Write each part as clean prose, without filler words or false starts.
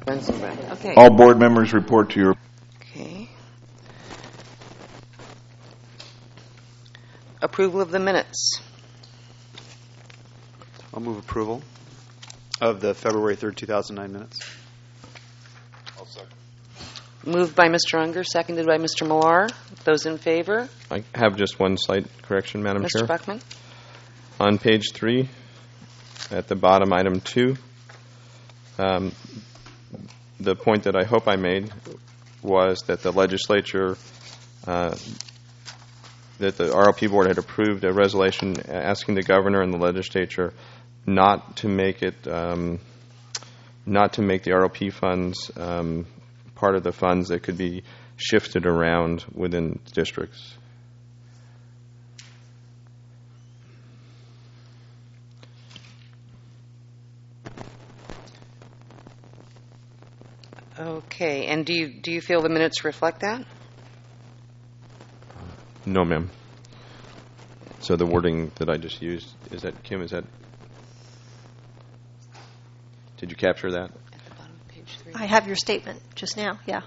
Benson-Brand. Okay. All board members report to your... Okay. Approval of the minutes. I'll move approval of the February 3rd, 2009 minutes. I'll second. Moved by Mr. Unger, seconded by Mr. Millar. Those in favor? I have just one slight correction, Madam Chair. Mr. Buckman? On page 3, at the bottom, item 2, the point that I hope I made was that the legislature, that the RLP board had approved a resolution asking the governor and the legislature not to make it, not to make the RLP funds part of the funds that could be shifted around within districts. Okay. And do you feel the minutes reflect that? No, ma'am. So the wording that I just used, is that, Kim, is that, did you capture that? At the bottom of page 3. I have your statement just now, yeah.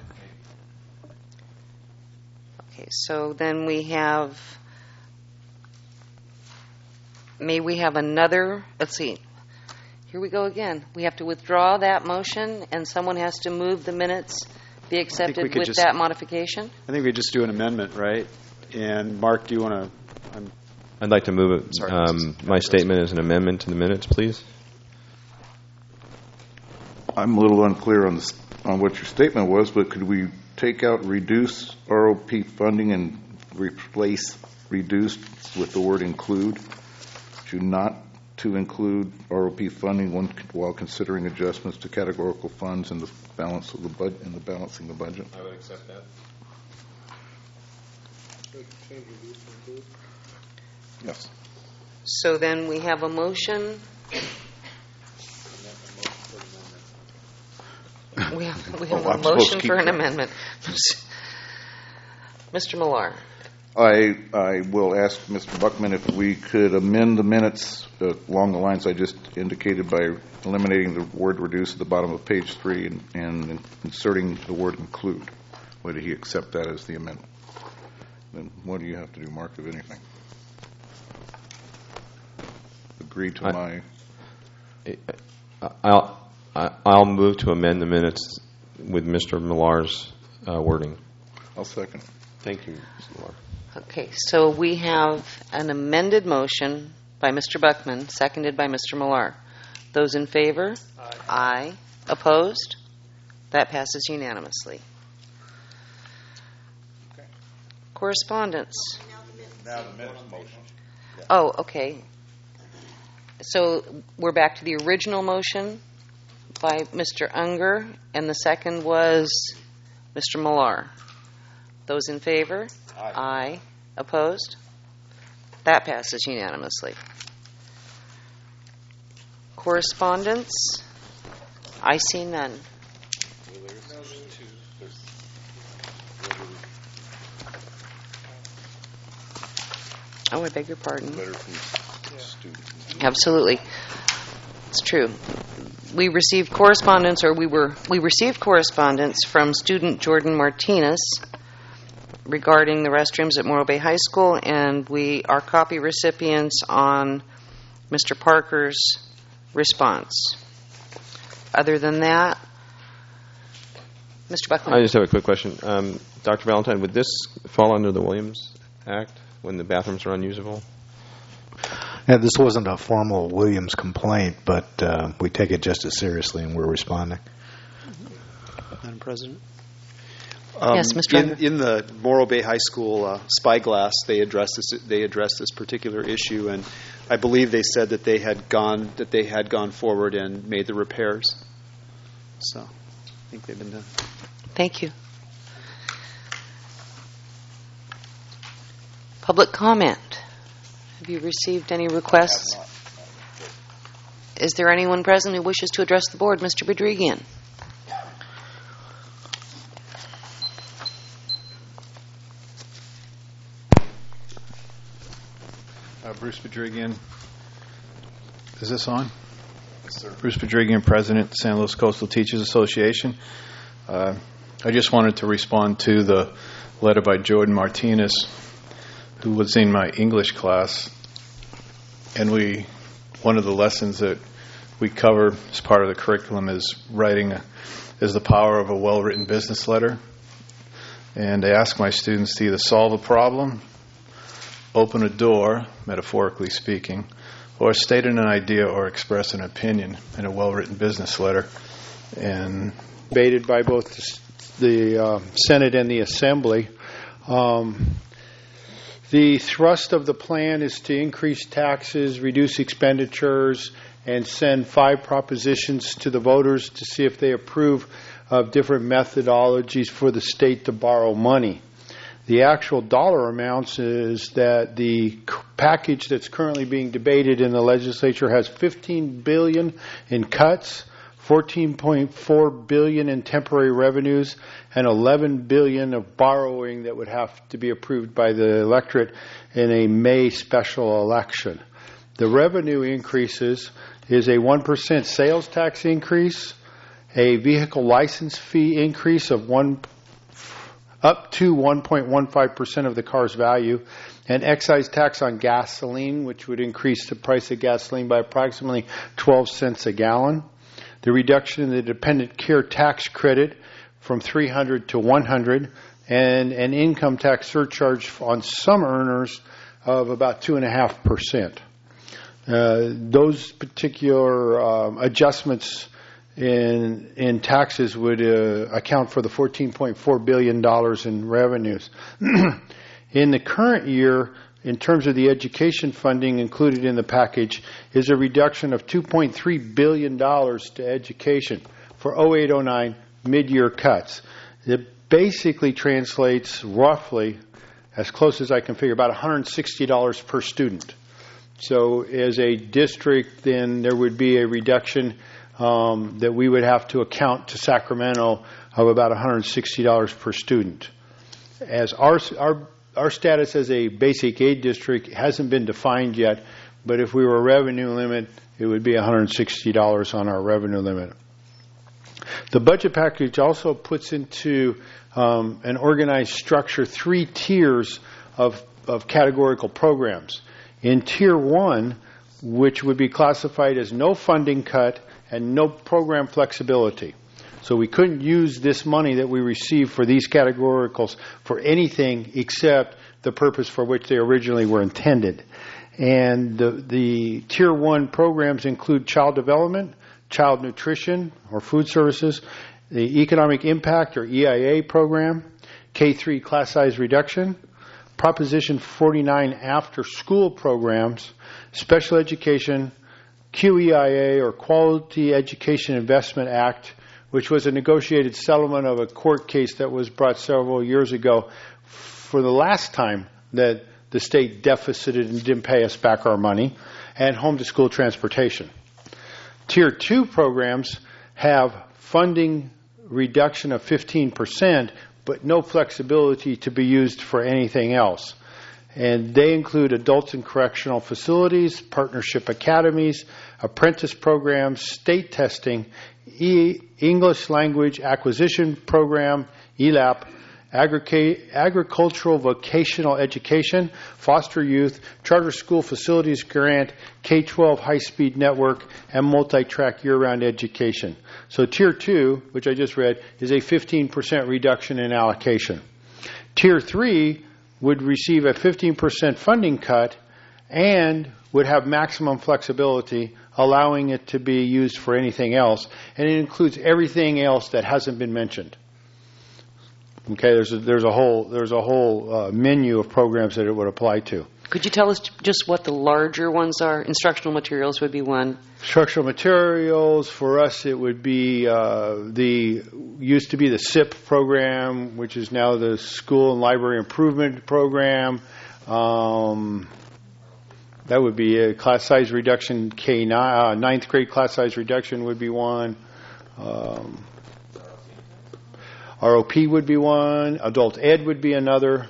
Okay, so then we have, may we have another, let's see, here we go again. We have to withdraw that motion, and someone has to move the minutes be accepted with that modification? I think we just do an amendment, right? And Mark, do you want to? I'd like to move it, my statement as an amendment to the minutes, please. I'm a little unclear on what your statement was, but could we take out reduce ROP funding and replace reduced with the word include? To not to include ROP funding while considering adjustments to categorical funds in the balance of the budget and the balancing the budget. I would accept that. Yes. So then we have a motion. We have a motion for an amendment. Mr. Millar. I will ask Mr. Buckman if we could amend the minutes along the lines I just indicated by eliminating the word reduce at the bottom of page 3 and inserting the word include. Would he accept that as the amendment? Then what do you have to do, Mark, if anything? Agree to my... I'll move to amend the minutes with Mr. Millar's wording. I'll second. Thank you, Mr. Millar. Okay, so we have an amended motion by Mr. Buckman, seconded by Mr. Millar. Those in favor? Aye. Aye. Opposed? That passes unanimously. Okay. Correspondence. Now the minutes motion. Yeah. Oh, okay. So we're back to the original motion by Mr. Unger, and the second was Mr. Millar. Those in favor? Aye. Aye. Opposed? That passes unanimously. Correspondence? I see none. Oh, I beg your pardon. Letter from student. Absolutely. It's true. We received correspondence, or we received correspondence from student Jordan Martinez regarding the restrooms at Morro Bay High School, and we are copy recipients on Mr. Parker's response. Other than that, Mr. Buckman. I just have a quick question. Dr. Valentine, would this fall under the Williams Act when the bathrooms are unusable? Yeah, this wasn't a formal Williams complaint, but we take it just as seriously, and we're responding. Madam President? Yes, Mr. Unger. In the Morro Bay High School Spyglass, they addressed this particular issue, and I believe they said that they had gone forward and made the repairs. So I think they've been done. Thank you. Public comment. Have you received any requests? Is there anyone present who wishes to address the board? Mr. Bedregian. Bruce Bedregian. Is this on? Bruce Pedrigian, President, San Luis Coastal Teachers Association. I just wanted to respond to the letter by Jordan Martinez, who was in my English class. And one of the lessons that we cover as part of the curriculum is the power of a well-written business letter. And I ask my students to either solve a problem, open a door, metaphorically speaking, or state an idea or express an opinion in a well-written business letter. And debated by both the Senate and the Assembly. The thrust of the plan is to increase taxes, reduce expenditures, and send 5 propositions to the voters to see if they approve of different methodologies for the state to borrow money. The actual dollar amounts is that the package that's currently being debated in the legislature has $15 billion in cuts, $14.4 billion in temporary revenues, and $11 billion of borrowing that would have to be approved by the electorate in a May special election. The revenue increases is a 1% sales tax increase, a vehicle license fee increase of up to 1.15% of the car's value, an excise tax on gasoline, which would increase the price of gasoline by approximately 12 cents a gallon, the reduction in the dependent care tax credit from $300 to $100, and an income tax surcharge on some earners of about 2.5%. Those particular adjustments in taxes would account for the $14.4 billion in revenues. In the current year, in terms of the education funding included in the package, is a reduction of $2.3 billion to education for 08-09 mid-year cuts. It basically translates roughly, as close as I can figure, about $160 per student. So as a district, then there would be a reduction that we would have to account to Sacramento of about $160 per student. As our status as a basic aid district hasn't been defined yet, but if we were a revenue limit, it would be $160 on our revenue limit. The budget package also puts into an organized structure 3 tiers of categorical programs. In Tier 1, which would be classified as no funding cut and no program flexibility. So we couldn't use this money that we received for these categoricals for anything except the purpose for which they originally were intended. And the Tier 1 programs include child development, child nutrition or food services, the economic impact or EIA program, K-3 class size reduction, Proposition 49 after school programs, special education, QEIA or Quality Education Investment Act, which was a negotiated settlement of a court case that was brought several years ago for the last time that the state deficited and didn't pay us back our money, and home-to-school transportation. Tier 2 programs have funding reduction of 15%, but no flexibility to be used for anything else. And they include adults in correctional facilities, partnership academies, apprentice programs, state testing, English language acquisition program, ELAP, agricultural vocational education, foster youth, charter school facilities grant, K-12 high-speed network, and multi-track year-round education. So Tier 2, which I just read, is a 15% reduction in allocation. Tier 3 would receive a 15% funding cut and would have maximum flexibility, allowing it to be used for anything else, and it includes everything else that hasn't been mentioned. Okay, there's a whole menu of programs that it would apply to. Could you tell us just what the larger ones are? Instructional materials would be one. Instructional materials, for us it would be used to be the SIP program, which is now the School and Library Improvement Program. That would be a class size reduction. K9, 9th grade class size reduction would be one. ROP would be one. Adult Ed would be another.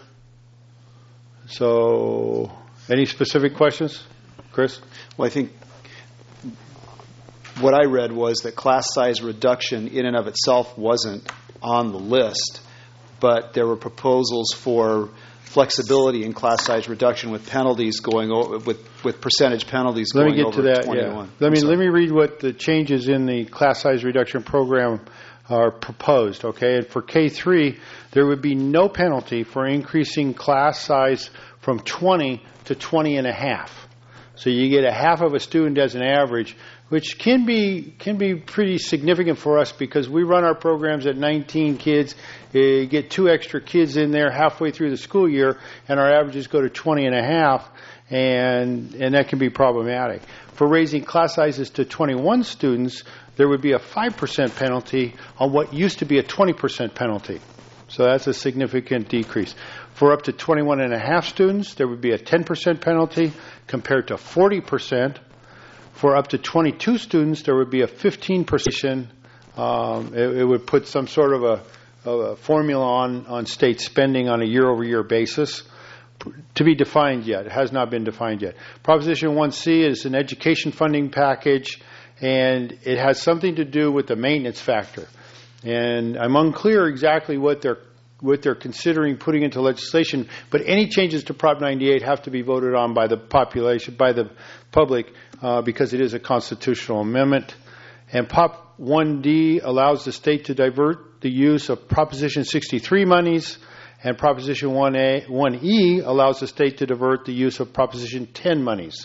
So, any specific questions, Chris? Well, I think what I read was that class size reduction in and of itself wasn't on the list, but there were proposals for flexibility in class size reduction with penalties going over, with percentage penalties Let going me get over to that. 21. Yeah. Let me read what the changes in the class size reduction program are proposed. Okay, and for K3, there would be no penalty for increasing class size from 20 to 20 and a half. So you get a half of a student as an average, which can be pretty significant for us because we run our programs at 19 kids. You get 2 extra kids in there halfway through the school year, and our averages go to 20 and a half, and that can be problematic. For raising class sizes to 21 students, there would be a 5% penalty on what used to be a 20% penalty. So that's a significant decrease. For up to 21 and a half students, there would be a 10% penalty compared to 40%. For up to 22 students, there would be a 15%. It would put some sort of a formula on state spending on a year-over-year basis. To be defined yet. It has not been defined yet. Proposition 1C is an education funding package, and it has something to do with the maintenance factor. And I'm unclear exactly what they're considering putting into legislation, but any changes to Prop 98 have to be voted on by the population, by the public, because it is a constitutional amendment. And Prop 1D allows the state to divert the use of Proposition 63 monies, and Proposition 1E allows the state to divert the use of Proposition 10 monies.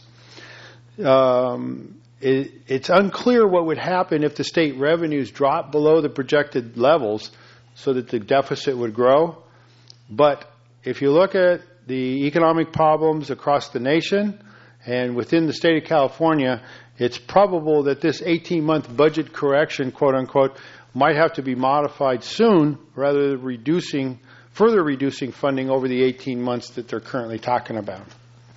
It's unclear what would happen if the state revenues drop below the projected levels so that the deficit would grow. But if you look at the economic problems across the nation and within the state of California, it's probable that this 18-month budget correction, quote unquote, might have to be modified soon rather than further reducing funding over the 18 months that they're currently talking about.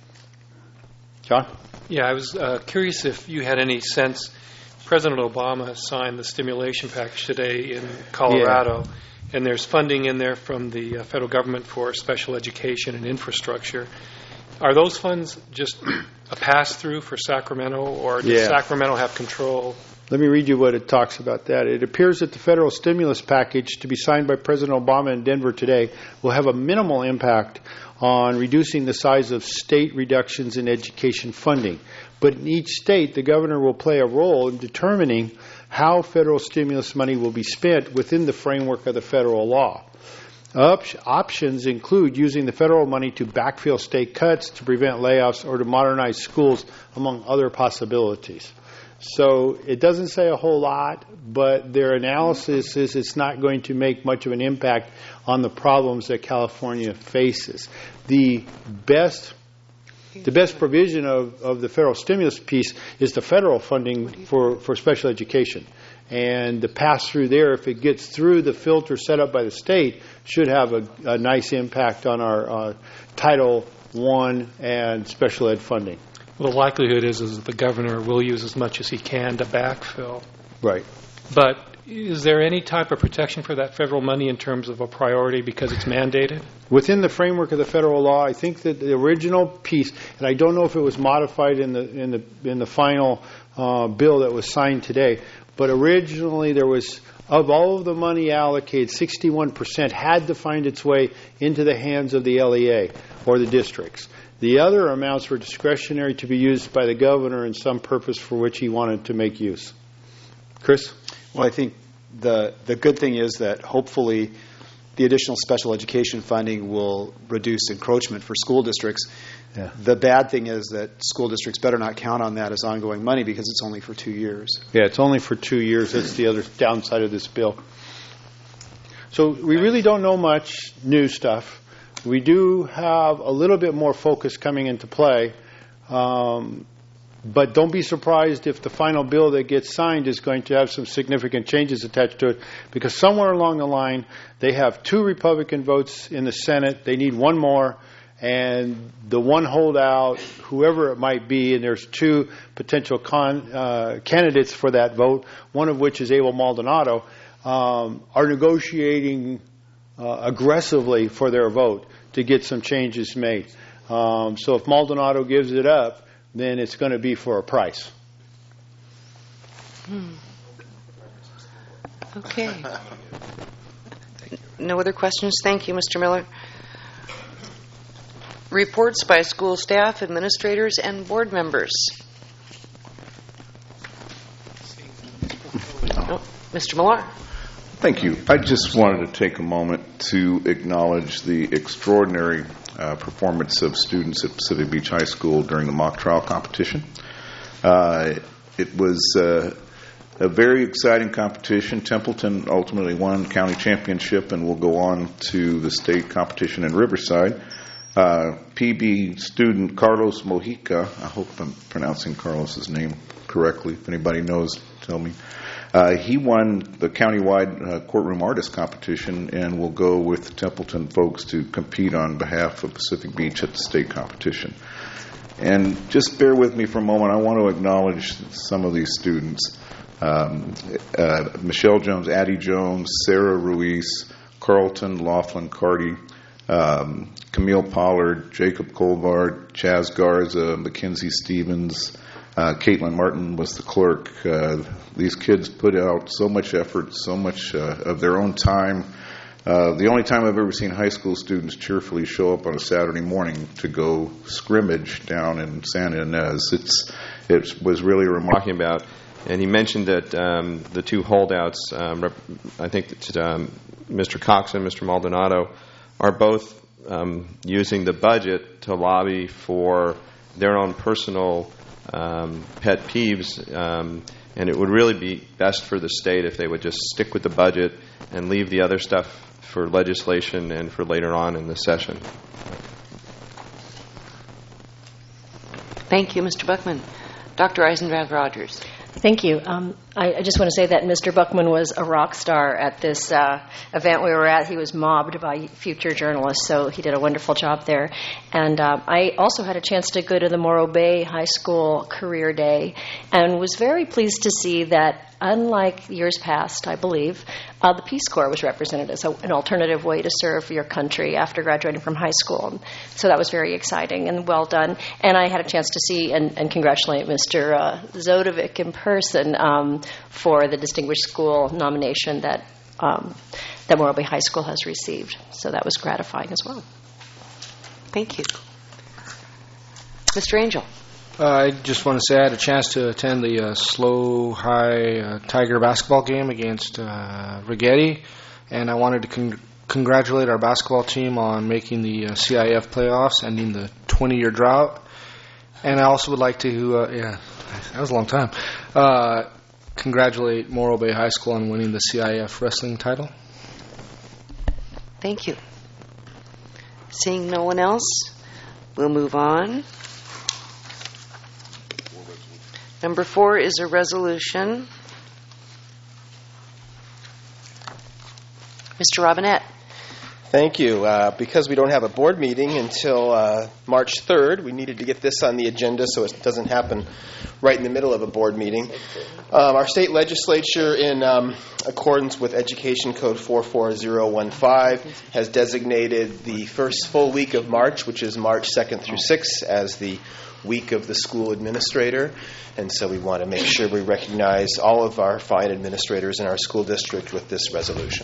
John? Yeah, I was curious if you had any sense. President Obama signed the stimulation package today in Colorado, and there's funding in there from the federal government for special education and infrastructure. Are those funds just a pass-through for Sacramento, or does Sacramento have control? Let me read you what it talks about that. It appears that the federal stimulus package to be signed by President Obama in Denver today will have a minimal impact on reducing the size of state reductions in education funding. But in each state, the governor will play a role in determining how federal stimulus money will be spent within the framework of the federal law. Options include using the federal money to backfill state cuts, to prevent layoffs, or to modernize schools, among other possibilities. So it doesn't say a whole lot, but their analysis is it's not going to make much of an impact on the problems that California faces. The best provision of the federal stimulus piece is the federal funding for special education. And the pass-through there, if it gets through the filter set up by the state, should have a nice impact on our Title I and special ed funding. Well, the likelihood is that the governor will use as much as he can to backfill. Right. But is there any type of protection for that federal money in terms of a priority because it's mandated? Within the framework of the federal law, I think that the original piece, and I don't know if it was modified in the final bill that was signed today, but originally there was, of all of the money allocated, 61% had to find its way into the hands of the LEA or the districts. The other amounts were discretionary to be used by the governor in some purpose for which he wanted to make use. Chris? Well, I think the good thing is that hopefully the additional special education funding will reduce encroachment for school districts. Yeah. The bad thing is that school districts better not count on that as ongoing money because it's only for 2 years. Yeah, it's only for 2 years. That's the other downside of this bill. So we really don't know much new stuff. We do have a little bit more focus coming into play, but don't be surprised if the final bill that gets signed is going to have some significant changes attached to it, because somewhere along the line they have 2 Republican votes in the Senate. They need 1 more, and the one holdout, whoever it might be, and there's 2 potential candidates for that vote, one of which is Abel Maldonado, are negotiating aggressively for their vote to get some changes made. So if Maldonado gives it up, then it's going to be for a price. Okay. No other questions? Thank you, Mr. Miller. Reports by school staff, administrators, and board members. Oh, Mr. Millar. Thank you. I just wanted to take a moment to acknowledge the extraordinary performance of students at Pacific Beach High School during the mock trial competition. It was a very exciting competition. Templeton ultimately won county championship and will go on to the state competition in Riverside. PB student Carlos Mojica, I hope I'm pronouncing Carlos's name correctly. If anybody knows, tell me. He won the countywide courtroom artist competition and will go with Templeton folks to compete on behalf of Pacific Beach at the state competition. And just bear with me for a moment. I want to acknowledge some of these students. Michelle Jones, Addie Jones, Sarah Ruiz, Carlton Laughlin Carty, Camille Pollard, Jacob Colvard, Chaz Garza, Mackenzie Stevens, Caitlin Martin was the clerk. These kids put out so much effort, so much of their own time. The only time I've ever seen high school students cheerfully show up on a Saturday morning to go scrimmage down in Santa Ynez. It was really remarkable. Talking about, and he mentioned that the two holdouts, I think that Mr. Cox and Mr. Maldonado, are both using the budget to lobby for their own personal pet peeves, and it would really be best for the state if they would just stick with the budget and leave the other stuff for legislation and for later on in the session. Thank you, Mr. Buckman. Dr. Eisendrath Rogers. Thank you. I just want to say that Mr. Buckman was a rock star at this event we were at. He was mobbed by future journalists, so he did a wonderful job there. And I also had a chance to go to the Morro Bay High School Career Day and was very pleased to see that, unlike years past, I believe, the Peace Corps was represented as an alternative way to serve your country after graduating from high school. So that was very exciting and well done. And I had a chance to see and congratulate Mr. Zodovic in person for the Distinguished School nomination that Morro Bay High School has received. So that was gratifying as well. Thank you. Mr. Angel. I just want to say I had a chance to attend the Slow High Tiger basketball game against Rigetti, and I wanted to congratulate our basketball team on making the CIF playoffs, ending the 20-year drought. And I also would like to, that was a long time, congratulate Morro Bay High School on winning the CIF wrestling title. Thank you. Seeing no one else, we'll move on. Number 4 is a resolution. Mr. Robinette. Thank you. Because we don't have a board meeting until March 3rd, we needed to get this on the agenda so it doesn't happen right in the middle of a board meeting. Our state legislature, in accordance with Education Code 44015, has designated the first full week of March, which is March 2nd through 6th, as the week of the school administrator. And so we want to make sure we recognize all of our fine administrators in our school district with this resolution.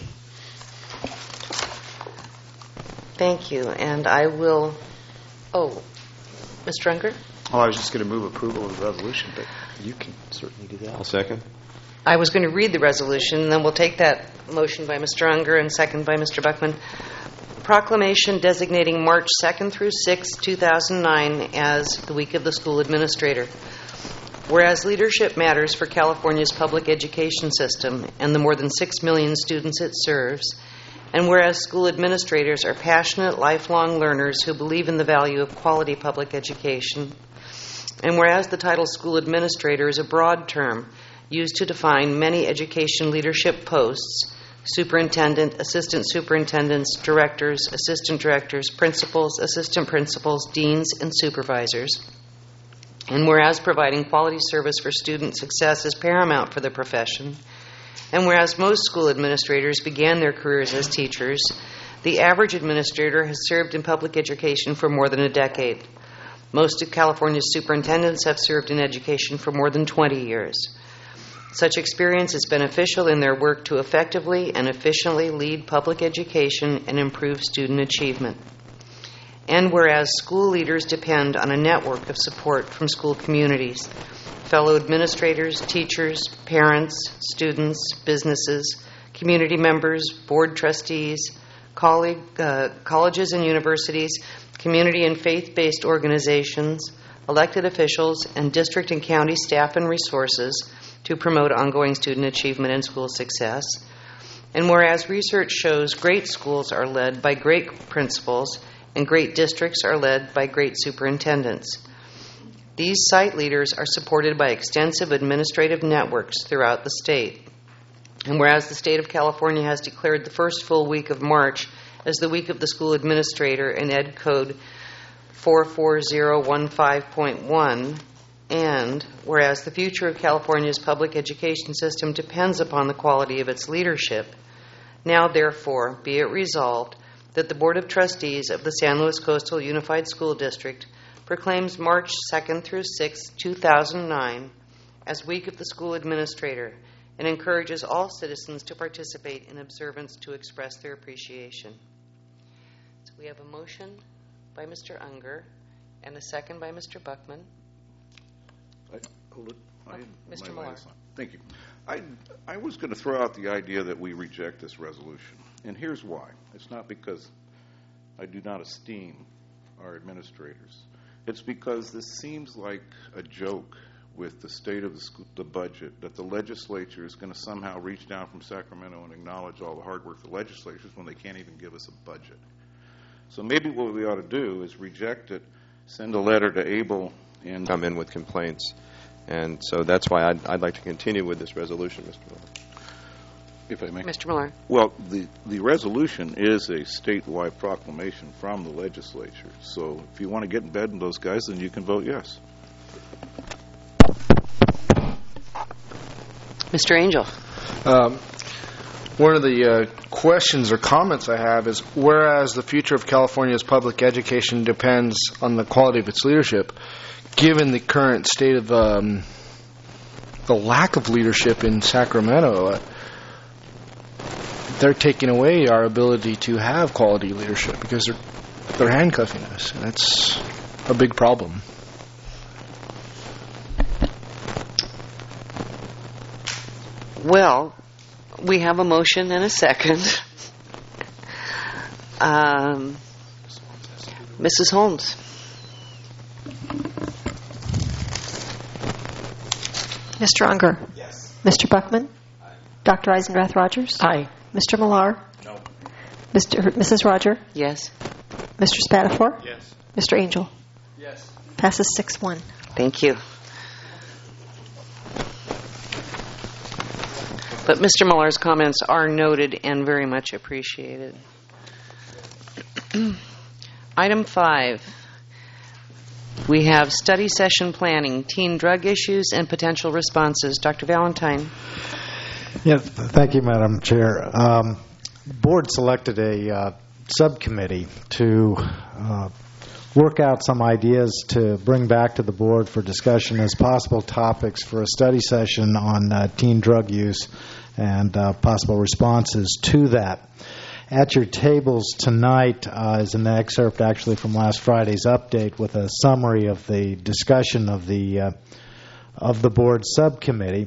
Thank you. And I will... Oh, Mr. Unger? Oh, I was just going to move approval of the resolution, but you can certainly do that. I'll second. I was going to read the resolution, and then we'll take that motion by Mr. Unger and second by Mr. Buckman. Proclamation designating March 2nd through 6th, 2009 as the week of the school administrator. Whereas leadership matters for California's public education system and the more than 6 million students it serves, and whereas school administrators are passionate, lifelong learners who believe in the value of quality public education, and whereas the title school administrator is a broad term used to define many education leadership posts, superintendent, assistant superintendents, directors, assistant directors, principals, assistant principals, deans, and supervisors. And whereas providing quality service for student success is paramount for the profession, and whereas most school administrators began their careers as teachers, the average administrator has served in public education for more than a decade. Most of California's superintendents have served in education for more than 20 years. Such experience is beneficial in their work to effectively and efficiently lead public education and improve student achievement. And whereas school leaders depend on a network of support from school communities, fellow administrators, teachers, parents, students, businesses, community members, board trustees, colleges and universities, community and faith-based organizations, elected officials, and district and county staff and resources to promote ongoing student achievement and school success. And whereas research shows great schools are led by great principals and great districts are led by great superintendents. These site leaders are supported by extensive administrative networks throughout the state. And whereas the state of California has declared the first full week of March as the week of the school administrator in Ed Code 44015.1, and whereas the future of California's public education system depends upon the quality of its leadership, now therefore be it resolved that the Board of Trustees of the San Luis Coastal Unified School District proclaims March 2nd through 6th, 2009 as Week of the School Administrator and encourages all citizens to participate in observance to express their appreciation. So we have a motion by Mr. Unger and a second by Mr. Buckman. Mr. Miller. Thank you. I was going to throw out the idea that we reject this resolution, and here's why. It's not because I do not esteem our administrators. It's because this seems like a joke with the state of the budget, that the legislature is going to somehow reach down from Sacramento and acknowledge all the hard work of the legislatures when they can't even give us a budget. So maybe what we ought to do is reject it, send a letter to Abel, and come in with complaints. And so that's why I'd like to continue with this resolution, Mr. Miller. If I may. Mr. Miller. Well, the resolution is a statewide proclamation from the legislature. So if you want to get in bed with those guys, then you can vote yes. Mr. Angel. One of the questions or comments I have is, whereas the future of California's public education depends on the quality of its leadership, given the current state of the lack of leadership in Sacramento, they're taking away our ability to have quality leadership because they're handcuffing us. And that's a big problem. Well, we have a motion and a second. Mrs. Holmes. Mr. Unger? Yes. Mr. Buckman? Aye. Dr. Eisendrath Rogers? Aye. Mr. Millar? No. Mrs. Roger? Yes. Mr. Spatafor? Yes. Mr. Angel? Yes. Passes 6-1. Thank you. But Mr. Millar's comments are noted and very much appreciated. Item 5. We have study session planning, teen drug issues, and potential responses. Dr. Valentine. Yes, thank you, Madam Chair. Board selected a subcommittee to work out some ideas to bring back to the board for discussion as possible topics for a study session on teen drug use and possible responses to that. At your tables tonight is an excerpt actually from last Friday's update with a summary of the discussion of the board subcommittee,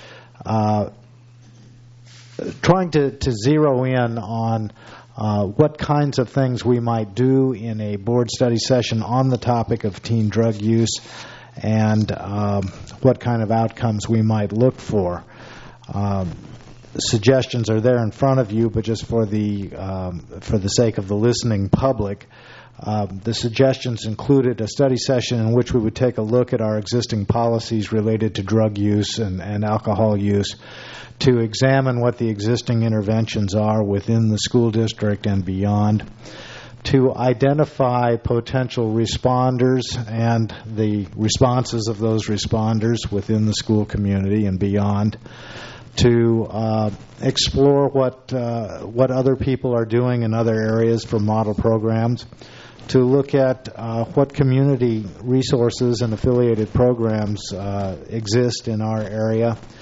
trying to zero in on what kinds of things we might do in a board study session on the topic of teen drug use and what kind of outcomes we might look for. Suggestions are there in front of you, but just for the sake of the listening public, the suggestions included a study session in which we would take a look at our existing policies related to drug use and alcohol use, to examine what the existing interventions are within the school district and beyond, to identify potential responders and the responses of those responders within the school community and beyond, to explore what other people are doing in other areas for model programs, to look at what community resources and affiliated programs exist in our area,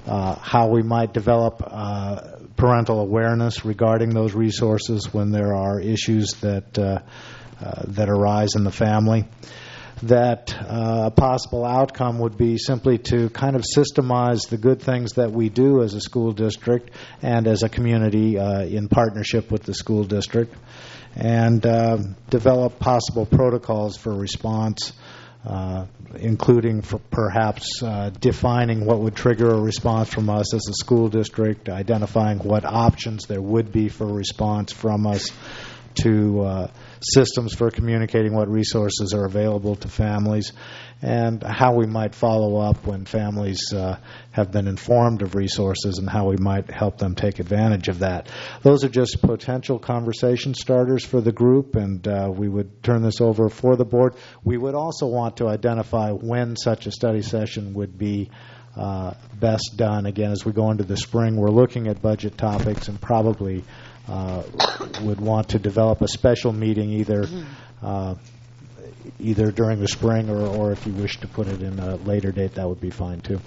how we might develop parental awareness regarding those resources when there are issues that arise in the family. That a possible outcome would be simply to kind of systemize the good things that we do as a school district and as a community in partnership with the school district, and develop possible protocols for response, including for perhaps defining what would trigger a response from us as a school district, identifying what options there would be for response from us, to systems for communicating what resources are available to families, and how we might follow up when families have been informed of resources and how we might help them take advantage of that. Those are just potential conversation starters for the group, and we would turn this over for the board. We would also want to identify when such a study session would be best done. Again, as we go into the spring, we're looking at budget topics and probably would want to develop a special meeting either during the spring or if you wish to put it in a later date, that would be fine too.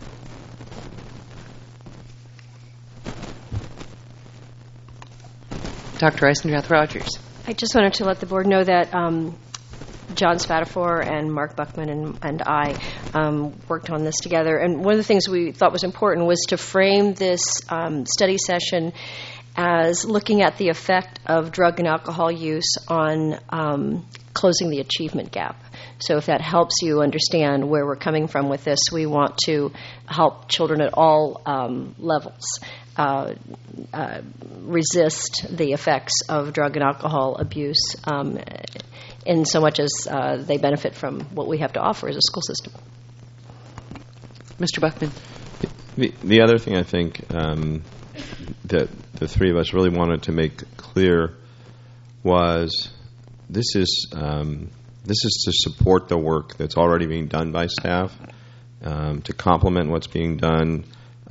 Dr. Eisendrath-Rogers. I just wanted to let the board know that John Spatafor and Mark Buckman and I worked on this together. And one of the things we thought was important was to frame this study session as looking at the effect of drug and alcohol use on closing the achievement gap. So if that helps you understand where we're coming from with this, we want to help children at all levels resist the effects of drug and alcohol abuse in so much as they benefit from what we have to offer as a school system. Mr. Buckman. The other thing I think that the three of us really wanted to make clear was this is to support the work that's already being done by staff, to complement what's being done.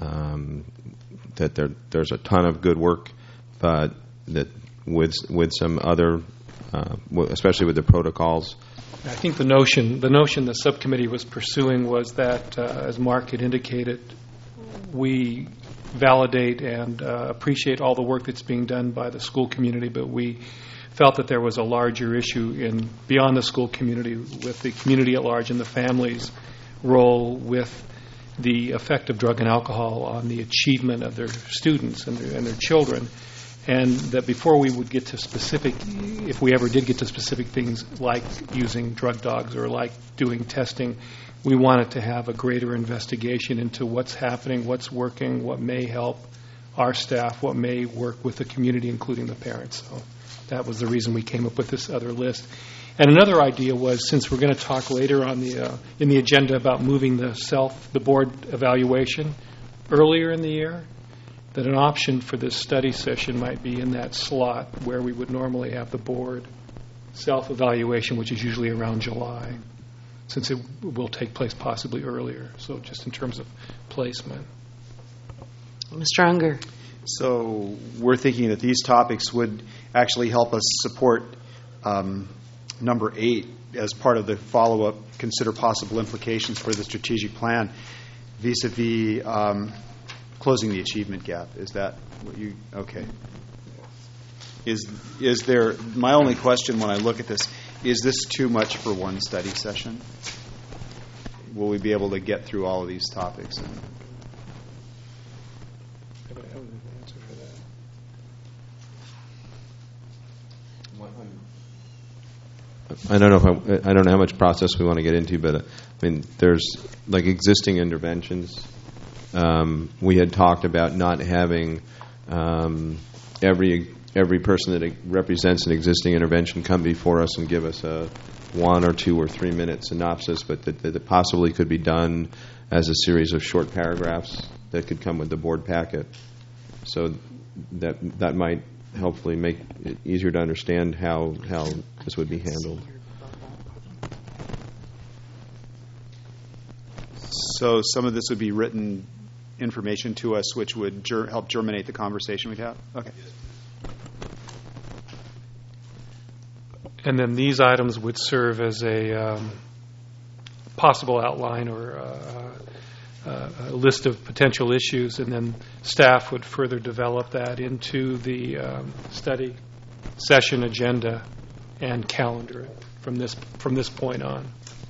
That there's a ton of good work, but that with some other, especially with the protocols. I think the notion the subcommittee was pursuing was that, as Mark had indicated, we validate and appreciate all the work that's being done by the school community, but we felt that there was a larger issue beyond the school community, with the community at large and the family's role with the effect of drug and alcohol on the achievement of their students and their children. And that before we would get to specific, if we ever did get to specific things like using drug dogs or like doing testing, we wanted to have a greater investigation into what's happening, what's working, what may help our staff, what may work with the community, including the parents. So that was the reason we came up with this other list. And another idea was, since we're going to talk later on in the agenda about moving the board evaluation earlier in the year, that an option for this study session might be in that slot where we would normally have the board self-evaluation, which is usually around July, since it will take place possibly earlier. So just in terms of placement. Mr. Unger. So we're thinking that these topics would actually help us support number 8 as part of the follow-up, consider possible implications for the strategic plan vis-a-vis closing the achievement gap. Is that what you, okay. Is there, my only question when I look at this, is this too much for one study session? Will we be able to get through all of these topics? I don't know how much process we want to get into, but I mean, there's like existing interventions. We had talked about not having every person that represents an existing intervention come before us and give us a 1 or 2 or 3 minute synopsis, but that it possibly could be done as a series of short paragraphs that could come with the board packet. So that might hopefully make it easier to understand how this would be handled. So some of this would be written information to us, which would help germinate the conversation we'd have? Okay. And then these items would serve as a possible outline or a list of potential issues, and then staff would further develop that into the study session agenda and calendar from this point on.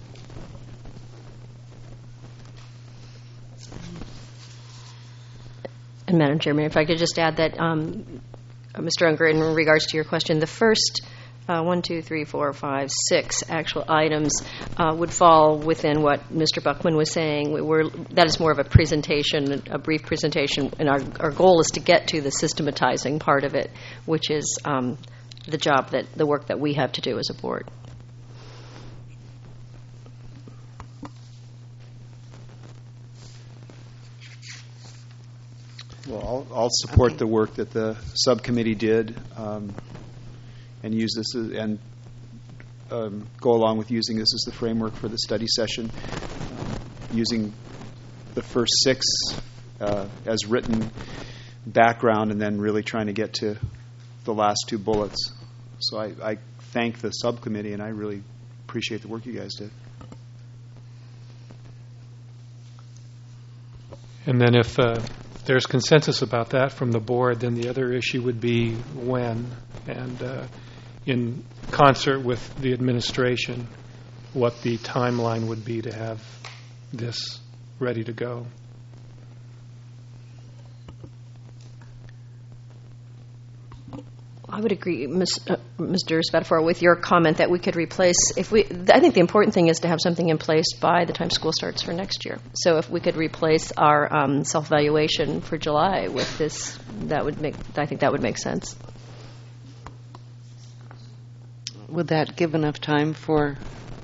And Madam Chairman, if I could just add that, Mr. Unger, in regards to your question, the first 1, 2, 3, 4, 5, 6 actual items would fall within what Mr. Buckman was saying. That is more of a presentation, a brief presentation, and our goal is to get to the systematizing part of it, which is the work that we have to do as a board. Well, I'll support the work that the subcommittee did, and use this and go along with using this as the framework for the study session, using the first 6 as written background, and then really trying to get to the last 2 bullets. So I thank the subcommittee, and I really appreciate the work you guys did. And then if there's consensus about that from the board, then the other issue would be when, and in concert with the administration, what the timeline would be to have this ready to go. I would agree, Mr. Spatafor, with your comment that we could replace, I think the important thing is to have something in place by the time school starts for next year. So if we could replace our self-evaluation for July with this, I think that would make sense. Would that give enough time for...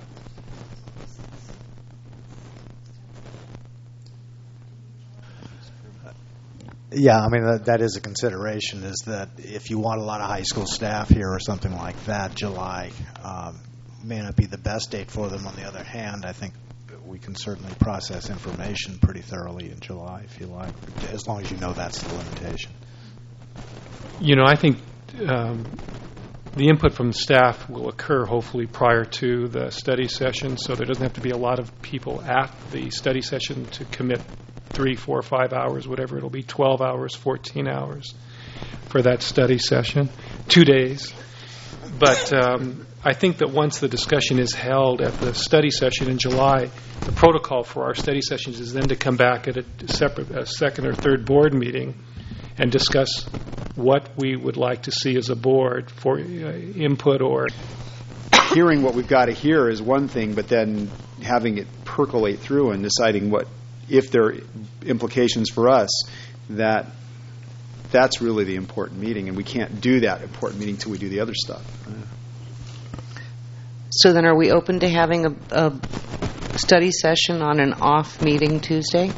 Yeah, I mean, that is a consideration, is that if you want a lot of high school staff here or something like that, July may not be the best date for them. On the other hand, I think we can certainly process information pretty thoroughly in July, if you like, as long as you know that's the limitation. I think the input from staff will occur hopefully prior to the study session, so there doesn't have to be a lot of people at the study session to commit 3, 4, 5 hours, whatever it'll be, 12 hours, 14 hours for that study session, 2 days. But I think that once the discussion is held at the study session in July, the protocol for our study sessions is then to come back at a second or third board meeting and discuss what we would like to see as a board for input. Or hearing what we've got to hear is one thing, but then having it percolate through and deciding what, if there are implications for us, that's really the important meeting, and we can't do that important meeting until we do the other stuff. So then are we open to having a study session on an off meeting Tuesday?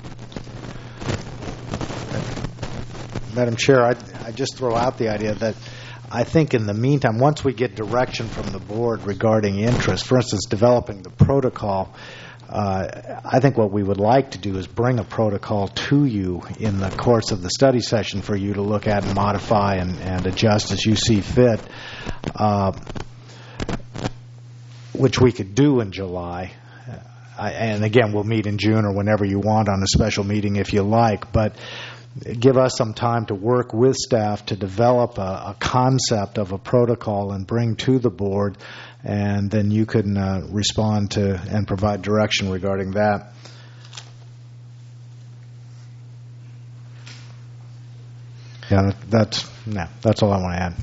Madam Chair, I just throw out the idea that I think in the meantime, once we get direction from the board regarding interest, for instance, developing the protocol, I think what we would like to do is bring a protocol to you in the course of the study session for you to look at and modify and adjust as you see fit, which we could do in July. And again, we'll meet in June or whenever you want on a special meeting if you like, but give us some time to work with staff to develop a concept of a protocol and bring to the board, and then you can respond to and provide direction regarding that. Yeah, that's all I want to add.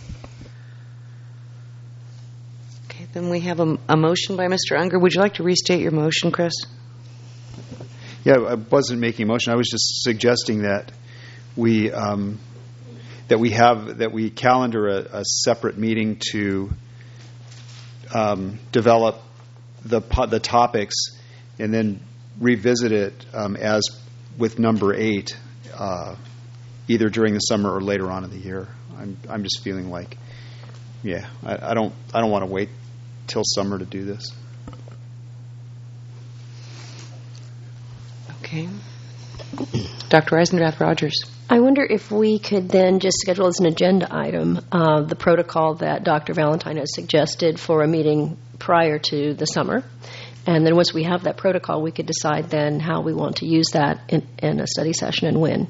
Okay, then we have a motion by Mr. Unger. Would you like to restate your motion, Chris? Yeah, I wasn't making a motion. I was just suggesting that we calendar a separate meeting to develop the topics, and then revisit it as with number 8, either during the summer or later on in the year. I'm just feeling like, I don't want to wait till summer to do this. Okay. Dr. Eisendrath-Rogers. I wonder if we could then just schedule as an agenda item the protocol that Dr. Valentine has suggested for a meeting prior to the summer, And then once we have that protocol, we could decide then how we want to use that in a study session and when.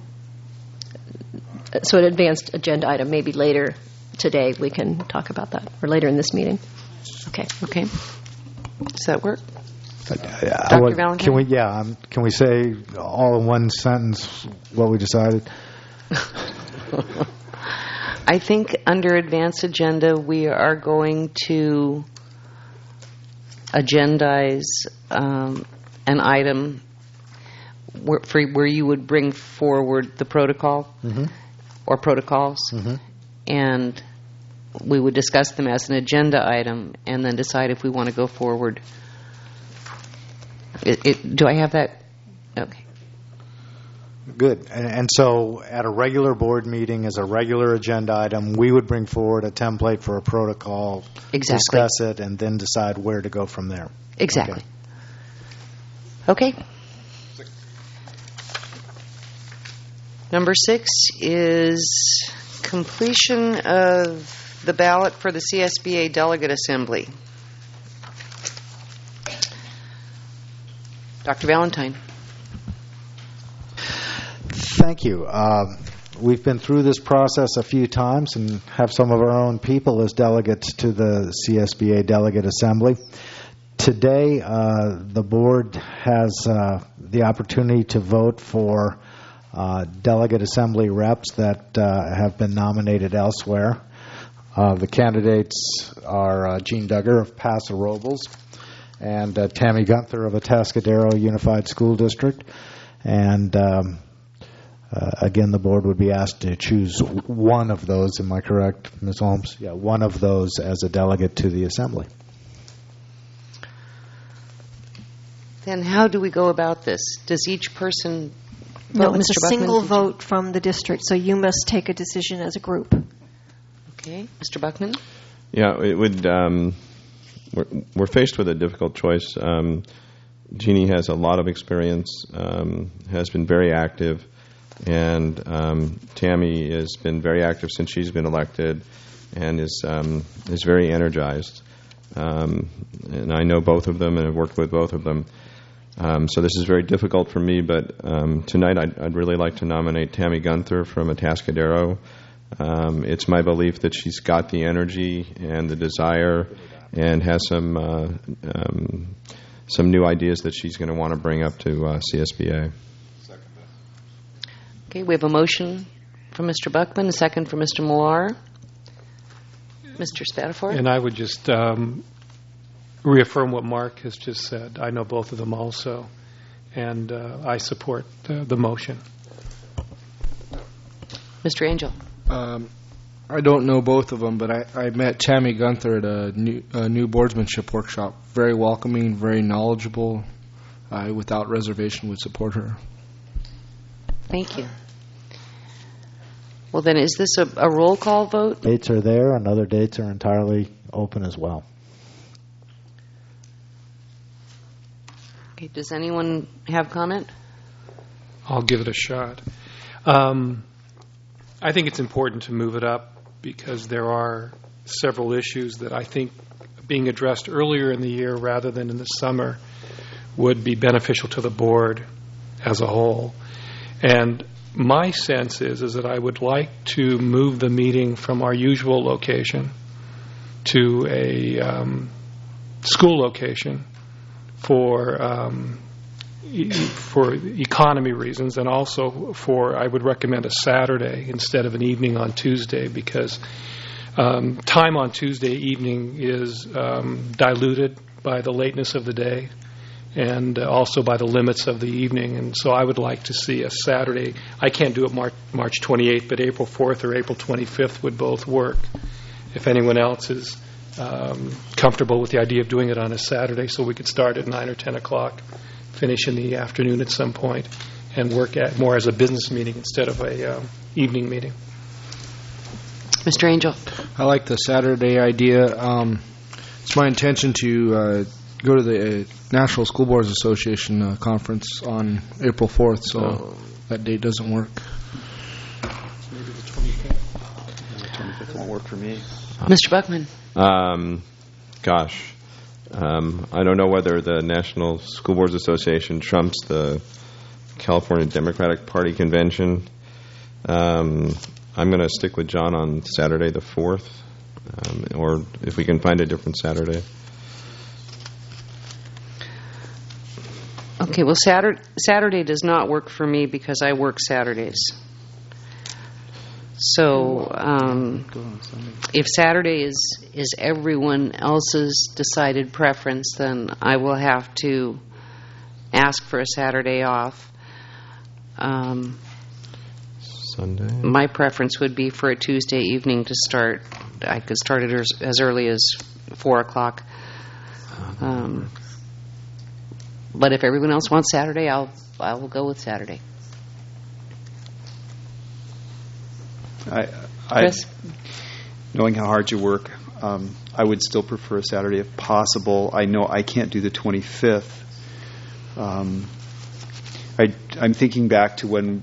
So an advanced agenda item, maybe later today we can talk about that, or later in this meeting. Okay. Okay. Does that work? Dr. Valentine? Can we say all in one sentence what we decided? I think under advanced agenda we are going to agendize an item where you would bring forward the protocol or protocols, and we would discuss them as an agenda item and then decide if we want to go forward. Do I have that? Okay. Good. And so at a regular board meeting as a regular agenda item, we would bring forward a template for a protocol, discuss it, and then decide where to go from there. Exactly. Okay. Number 6 is completion of the ballot for the CSBA Delegate Assembly. Dr. Valentine. Thank you. We've been through this process a few times and have some of our own people as delegates to the CSBA Delegate Assembly. Today, the board has the opportunity to vote for Delegate Assembly reps that have been nominated elsewhere. The candidates are Gene Duggar of Paso Robles and Tammy Gunther of Atascadero Unified School District. And again, the board would be asked to choose one of those. Am I correct, Ms. Holmes? Yeah, one of those as a delegate to the Assembly. Then how do we go about this? Does each person vote? No, it's Mr. a single Buckman, vote from the district, so you must take a decision as a group. Okay. Mr. Buckman? Yeah, it would. We're faced with a difficult choice. Jeannie has a lot of experience, has been very active, and Tammy has been very active since she's been elected, and is very energized. And I know both of them, and have worked with both of them. So this is very difficult for me, but tonight I'd really like to nominate Tammy Gunther from Atascadero. It's my belief that she's got the energy and the desire and has some new ideas that she's going to want to bring up to CSBA. Okay, we have a motion from Mr. Buckman, a second from Mr. Millar. Mr. Spatafor? And I would just reaffirm what Mark has just said. I know both of them also, and I support the motion. Mr. Angel? I don't know both of them, but I met Tammy Gunther at a new boardsmanship workshop. Very welcoming, very knowledgeable. I, without reservation, would support her. Thank you. Well, then, is this a roll call vote? Dates are there, and other dates are entirely open as well. Okay, does anyone have comment? I'll give it a shot. I think it's important to move it up because there are several issues that I think being addressed earlier in the year rather than in the summer would be beneficial to the board as a whole. And my sense is that I would like to move the meeting from our usual location to a school location for economy reasons, and also I would recommend a Saturday instead of an evening on Tuesday, because time on Tuesday evening is diluted by the lateness of the day and also by the limits of the evening. And so I would like to see a Saturday. I can't do it March 28th, but April 4th or April 25th would both work. If anyone else is comfortable with the idea of doing it on a Saturday, so we could start at 9 or 10 o'clock, finish in the afternoon at some point, and work at more as a business meeting instead of a evening meeting. Mr. Angel? I like the Saturday idea. It's my intention to go to the National School Boards Association conference on April 4th, so that date doesn't work. Maybe the 25th. The 25th won't work for me. Mr. Buckman? Gosh. I don't know whether the National School Boards Association trumps the California Democratic Party convention. I'm going to stick with John on Saturday the 4th, or if we can find a different Saturday. Okay, well, Saturday does not work for me because I work Saturdays. So if Saturday is everyone else's decided preference, then I will have to ask for a Saturday off. Sunday? My preference would be for a Tuesday evening to start. I could start it as early as 4 o'clock. But if everyone else wants Saturday, I will go with Saturday. Chris? Knowing how hard you work, I would still prefer a Saturday if possible. I know I can't do the 25th. I'm thinking back to when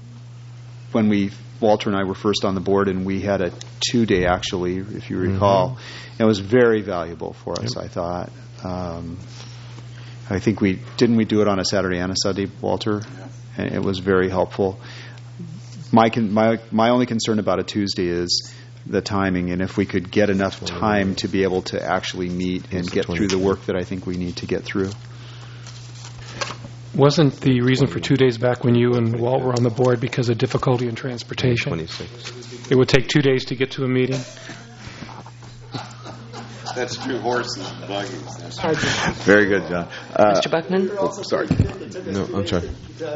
Walter and I were first on the board, and we had a 2-day, actually, if you recall. Mm-hmm. It was very valuable for us, I thought. I think didn't we do it on a Saturday and a Sunday, Walter? Yeah. And it was very helpful. My only concern about a Tuesday is the timing, and if we could get enough time to be able to actually meet and get through the work that I think we need to get through. Wasn't the reason for 2 days back when you and Walt were on the board because of difficulty in transportation? 26. It would take 2 days to get to a meeting. That's true. Horses and buggies. Very good, John. Mr. Buckman? Sorry. No, I'm sorry.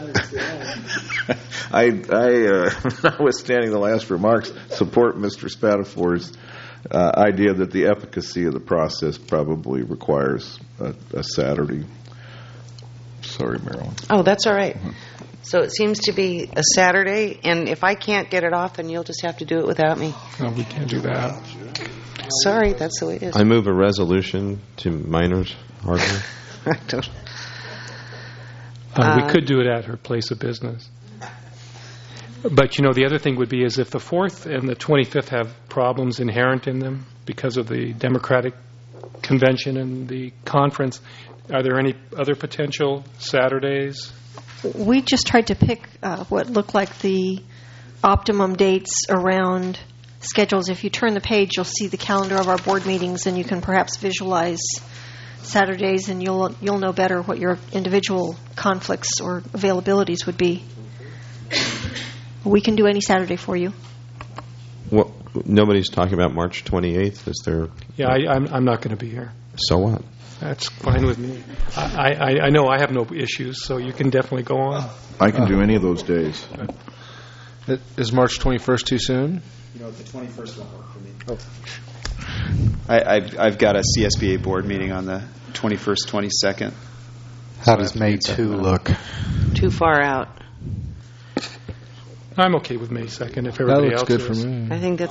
Notwithstanding the last remarks, support Mr. Spatafor's idea that the efficacy of the process probably requires a Saturday. Sorry, Marilyn. Oh, that's all right. So it seems to be a Saturday, and if I can't get it off, then you'll just have to do it without me. No, we can't do that. Sorry, that's the way it is. I move a resolution to minors hardware. I don't. We could do it at her place of business. But, the other thing would be is if the 4th and the 25th have problems inherent in them because of the Democratic convention and the conference, are there any other potential Saturdays? We just tried to pick what looked like the optimum dates around schedules. If you turn the page, you'll see the calendar of our board meetings, and you can perhaps visualize Saturdays, and you'll know better what your individual conflicts or availabilities would be. We can do any Saturday for you. Well, nobody's talking about March 28th, is there? Yeah, I'm not going to be here. So what? That's fine with me. I know I have no issues, so you can definitely go on. I can do any of those days. Is March 21st too soon? The 21st won't work for me. Oh. I've got a CSBA board meeting on the 21st, 22nd. How does May 2 look? Too far out. I'm okay with May 2nd if everybody else is. That looks good for me.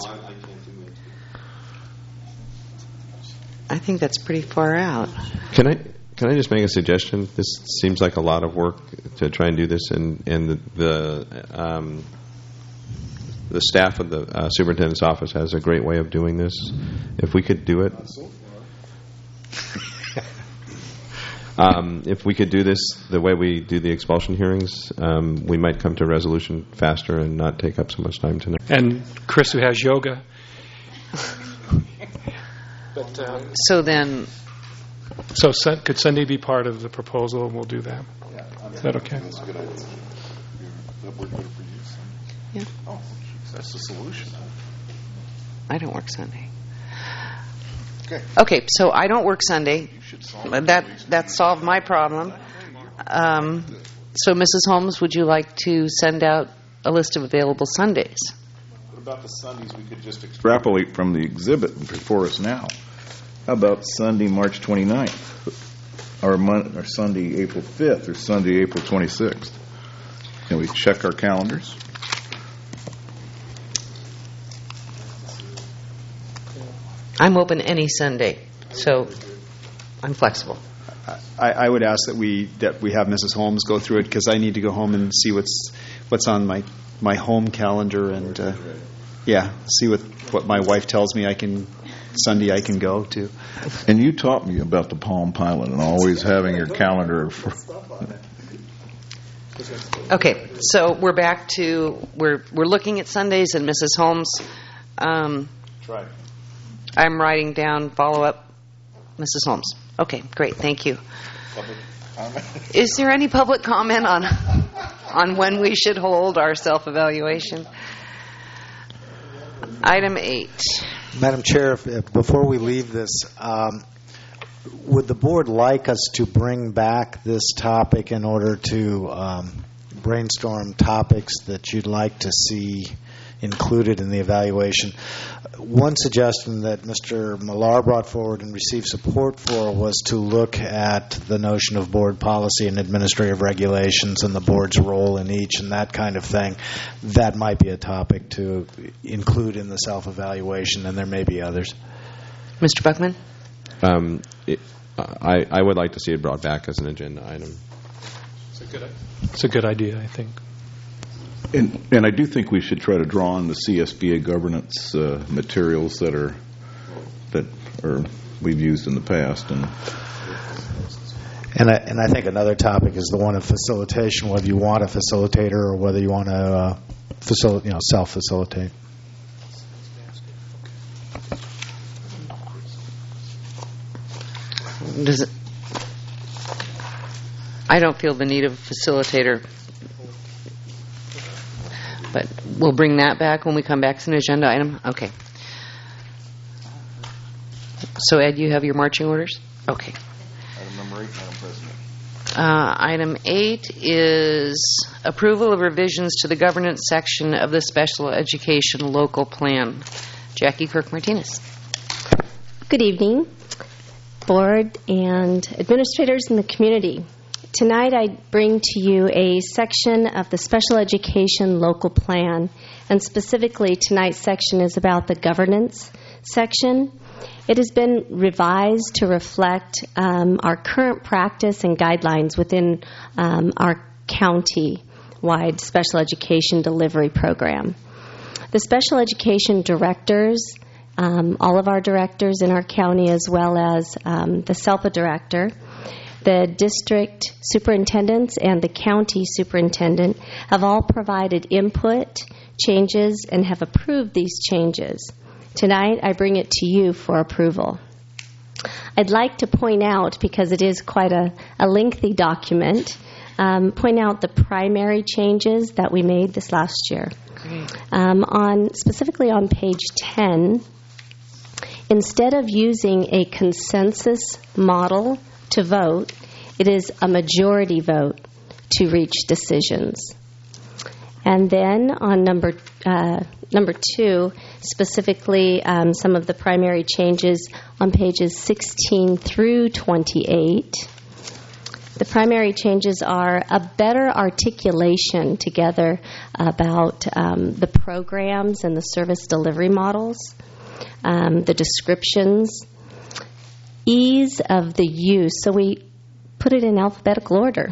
I think that's pretty far out. Can I just make a suggestion? This seems like a lot of work to try and do this, and the staff of the superintendent's office has a great way of doing this. If we could do it, if we could do this the way we do the expulsion hearings, we might come to a resolution faster and not take up so much time tonight. And Chris, who has yoga. But, So could Sunday be part of the proposal, and we'll do that? Is that okay? That's a good idea. That work good for you, Sunday? Yeah. Oh, that's the solution. I don't work Sunday. Okay, so I don't work Sunday. That solved my problem. So, Mrs. Holmes, would you like to send out a list of available Sundays? What about the Sundays we could just extrapolate from the exhibit before us now? How about Sunday, March 29th? Or Sunday, April 5th? Or Sunday, April 26th? Can we check our calendars? I'm open any Sunday, so I'm flexible. I would ask that we have Mrs. Holmes go through it, because I need to go home and see what's on my home calendar, and see what my wife tells me I can Sunday I can go to. And you taught me about the Palm Pilot and always having your calendar for... Okay, so we're back to, we're looking at Sundays, and Mrs. Holmes, I'm writing down follow-up. Mrs. Holmes. Okay, great, thank you. Is there any public comment on when we should hold our self-evaluation? Item 8. Madam Chair, before we leave this, would the board like us to bring back this topic in order to brainstorm topics that you'd like to see included in the evaluation? One suggestion that Mr. Millar brought forward and received support for was to look at the notion of board policy and administrative regulations and the board's role in each and that kind of thing. That might be a topic to include in the self-evaluation, and there may be others. Mr. Buckman? I would like to see it brought back as an agenda item. It's a good idea, I think. And I do think we should try to draw on the CSBA governance materials that we've used in the past. And I think another topic is the one of facilitation, whether you want a facilitator or whether you want to self-facilitate. I don't feel the need of a facilitator, but we'll bring that back when we come back as an agenda item. Okay. So, Ed, you have your marching orders? Okay. Item number 8, Madam President. Item 8 is approval of revisions to the governance section of the Special Education Local Plan. Jackie Kirk-Martinez. Good evening, board and administrators in the community. Tonight I bring to you a section of the Special Education Local Plan, and specifically tonight's section is about the governance section. It has been revised to reflect our current practice and guidelines within our county-wide special education delivery program. The special education directors, all of our directors in our county, as well as the SELPA director, the district superintendents, and the county superintendent have all provided input, changes, and have approved these changes. Tonight, I bring it to you for approval. I'd like to point out, because it is quite a lengthy document, point out the primary changes that we made this last year. Specifically on page 10, instead of using a consensus model to vote, it is a majority vote to reach decisions. And then on number 2, specifically some of the primary changes on pages 16 through 28. The primary changes are a better articulation together about the programs and the service delivery models, the descriptions, ease of the use. So we put it in alphabetical order.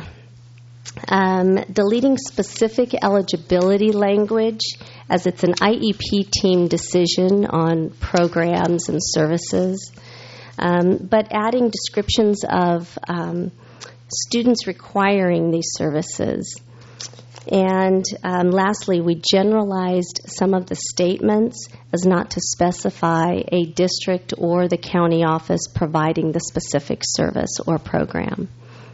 Deleting specific eligibility language, as it's an IEP team decision on programs and services, but adding descriptions of students requiring these services. And lastly, we generalized some of the statements as not to specify a district or the county office providing the specific service or program.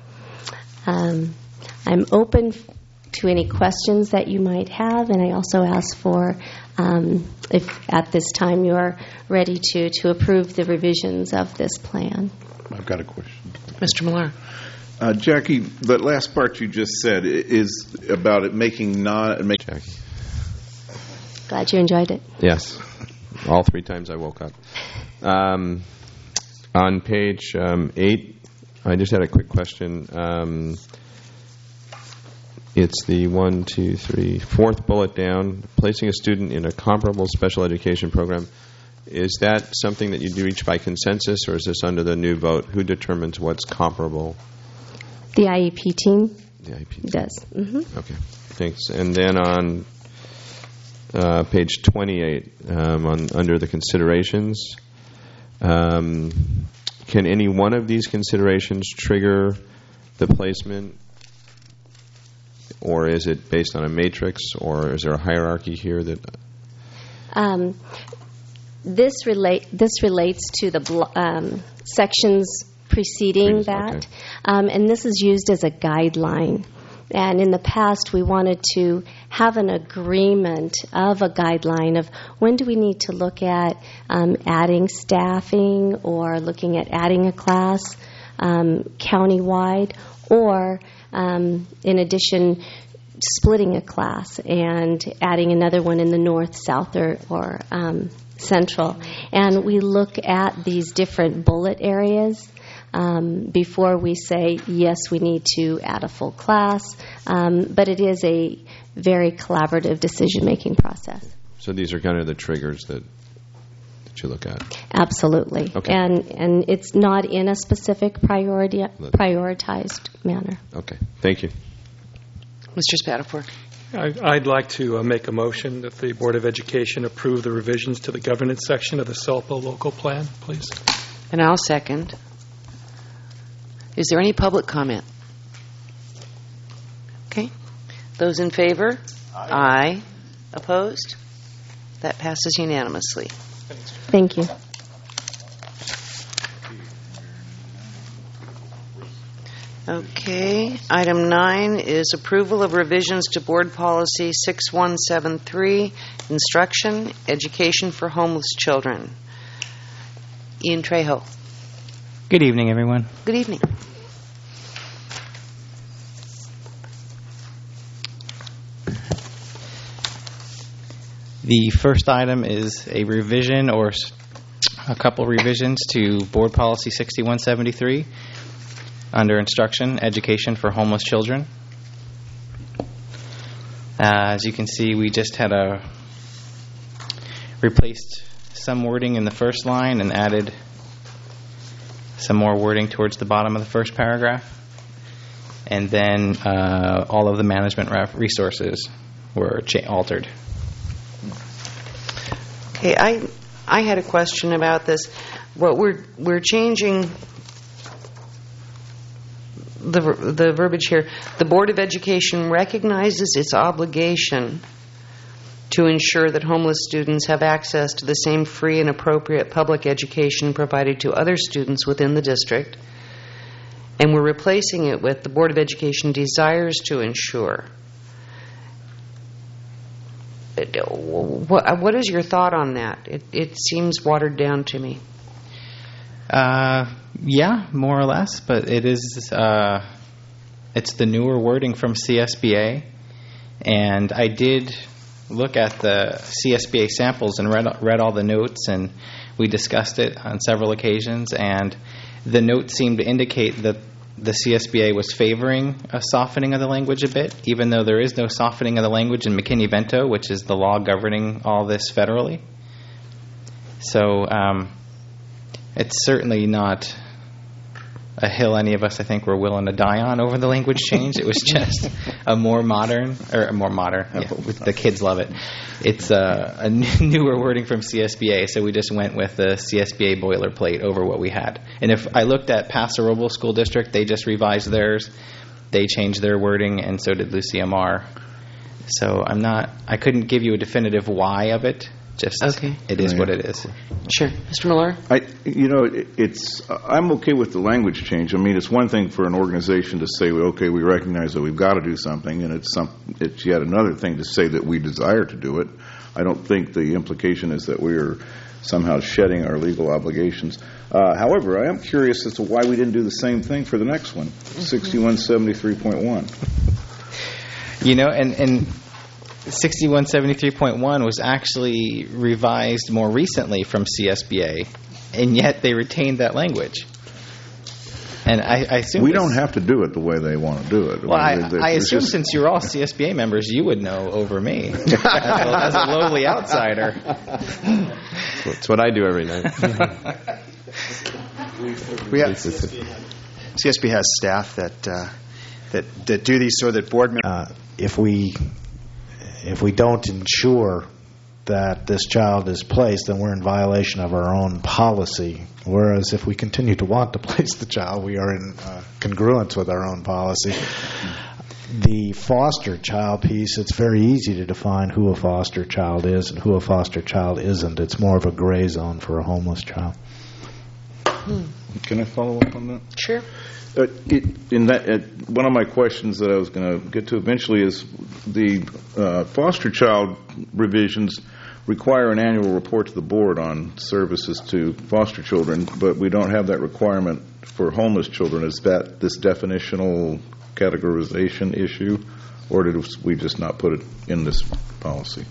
I'm open to any questions that you might have, and I also ask for if at this time you are ready to approve the revisions of this plan. I've got a question. Mr. Millar. Jackie, the last part you just said is about it making Jackie. Glad you enjoyed it. Yes. All 3 times I woke up. On page 8, I just had a quick question. It's the 4th bullet down, placing a student in a comparable special education program. Is that something that you do reach by consensus, or is this under the new vote? Who determines what's comparable? The IEP team. The IEP team does. Mm-hmm. Okay, thanks. And then on page 28, under the considerations, Can any one of these considerations trigger the placement, or is it based on a matrix, or is there a hierarchy here that? This relates to the sections preceding that, okay. And this is used as a guideline. And in the past, we wanted to have an agreement of a guideline of when do we need to look at adding staffing or looking at adding a class countywide, or in addition, splitting a class and adding another one in the north, south, or central. And we look at these different bullet areas before we say, yes, we need to add a full class. But it is a very collaborative decision-making process. So these are kind of the triggers that you look at? Absolutely. Okay. And it's not in a specific prioritized manner. Okay. Thank you. Mr. Spatafor. I'd like to make a motion that the Board of Education approve the revisions to the governance section of the SELPA local plan, please. And I'll second. Is there any public comment? Okay. Those in favor? Aye. Opposed? That passes unanimously. Thank you. Okay. Item 9 is approval of revisions to Board Policy 6173, Instruction, Education for Homeless Children. Ian Trejo. Good evening, everyone. Good evening. The first item is a revision or a couple revisions to Board Policy 6173 under Instruction, Education for Homeless Children. As you can see, we just had replaced some wording in the first line and added some more wording towards the bottom of the first paragraph. And then all of the management resources were altered. Okay, I had a question about this. What we're changing the verbiage here. The Board of Education recognizes its obligation to ensure that homeless students have access to the same free and appropriate public education provided to other students within the district. And we're replacing it with the Board of Education desires to ensure. What is your thought on that? It seems watered down to me. Yeah, more or less, but it is. It's the newer wording from CSBA, and I did look at the CSBA samples and read all the notes, and we discussed it on several occasions, and the notes seemed to indicate that the CSBA was favoring a softening of the language a bit, even though there is no softening of the language in McKinney-Vento, which is the law governing all this federally. So it's certainly not a hill any of us, I think, were willing to die on over the language change. It was just a more modern, yeah, the kids love it. It's a newer wording from CSBA, so we just went with the CSBA boilerplate over what we had. And if I looked at Paso Robles School District, they just revised theirs. They changed their wording, and so did Lucy Amar. So I couldn't give you a definitive why of it. Just okay. It is what it is. Sure. Mr. Miller? I'm okay with the language change. I mean, it's one thing for an organization to say, okay, we recognize that we've got to do something, and it's yet another thing to say that we desire to do it. I don't think the implication is that we are somehow shedding our legal obligations. However, I am curious as to why we didn't do the same thing for the next one, 6173.1. And 6173.1 was actually revised more recently from CSBA, and yet they retained that language. And I assume we don't have to do it the way they want to do it. Well, I assume since you're all CSBA members, you would know over me as a lowly outsider. That's what I do every night. CSB has staff that do these so that board members. If we don't ensure that this child is placed, then we're in violation of our own policy. Whereas if we continue to want to place the child, we are in congruence with our own policy. The foster child piece, it's very easy to define who a foster child is and who a foster child isn't. It's more of a gray zone for a homeless child. Can I follow up on that? Sure. One of my questions that I was going to get to eventually is the foster child revisions require an annual report to the board on services to foster children, but we don't have that requirement for homeless children. Is that this definitional categorization issue, or did we just not put it in this policy?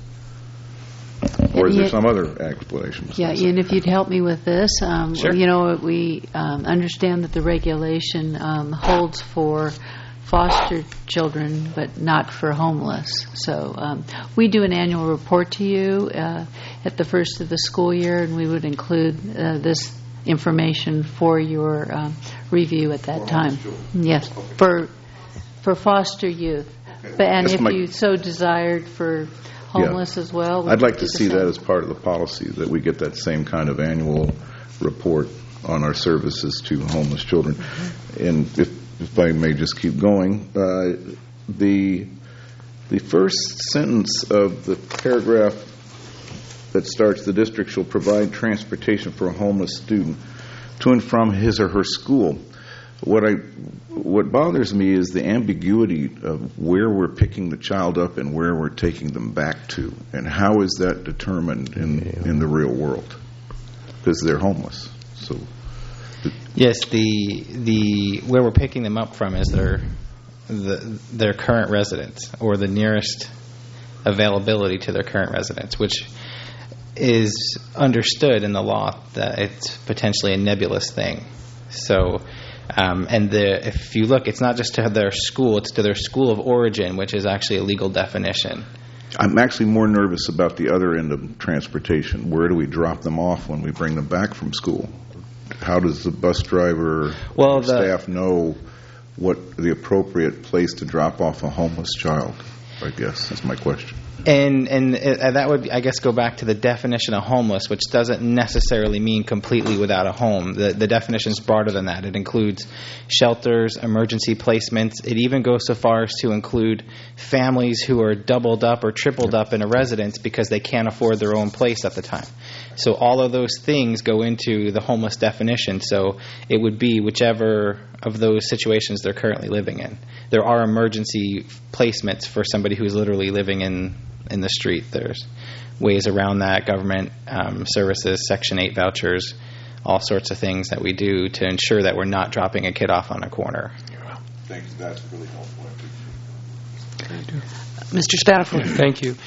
Or is there some other explanation? Yeah, Ian, if you'd help me with this. Sure. We understand that the regulation holds for foster children, but not for homeless. So we do an annual report to you at the first of the school year, and we would include this information for your review at that time. Yes, for foster youth. But, and if you so desired for homeless as well. I'd like to see that as part of the policy, that we get that same kind of annual report on our services to homeless children. Mm-hmm. And if I may just keep going, the first sentence of the paragraph that starts, the district shall provide transportation for a homeless student to and from his or her school. What bothers me is the ambiguity of where we're picking the child up and where we're taking them back to, and how is that determined in the real world? Because they're homeless. So, yes, the where we're picking them up from is their current residence, or the nearest availability to their current residence, which is understood in the law that it's potentially a nebulous thing. So. If you look, it's not just to their school, it's to their school of origin, which is actually a legal definition. I'm actually more nervous about the other end of transportation. Where do we drop them off when we bring them back from school? How does the bus driver or staff know what the appropriate place to drop off a homeless child? I guess that's my question. And that would, I guess, go back to the definition of homeless, which doesn't necessarily mean completely without a home. The definition is broader than that. It includes shelters, emergency placements. It even goes so far as to include families who are doubled up or tripled up in a residence because they can't afford their own place at the time. So all of those things go into the homeless definition. So it would be whichever of those situations they're currently living in. There are emergency placements for somebody who's literally living in the street. There's ways around that, government services, Section 8 vouchers, all sorts of things that we do to ensure that we're not dropping a kid off on a corner. Thanks. That's really helpful. Mr. Spatafor. Thank you.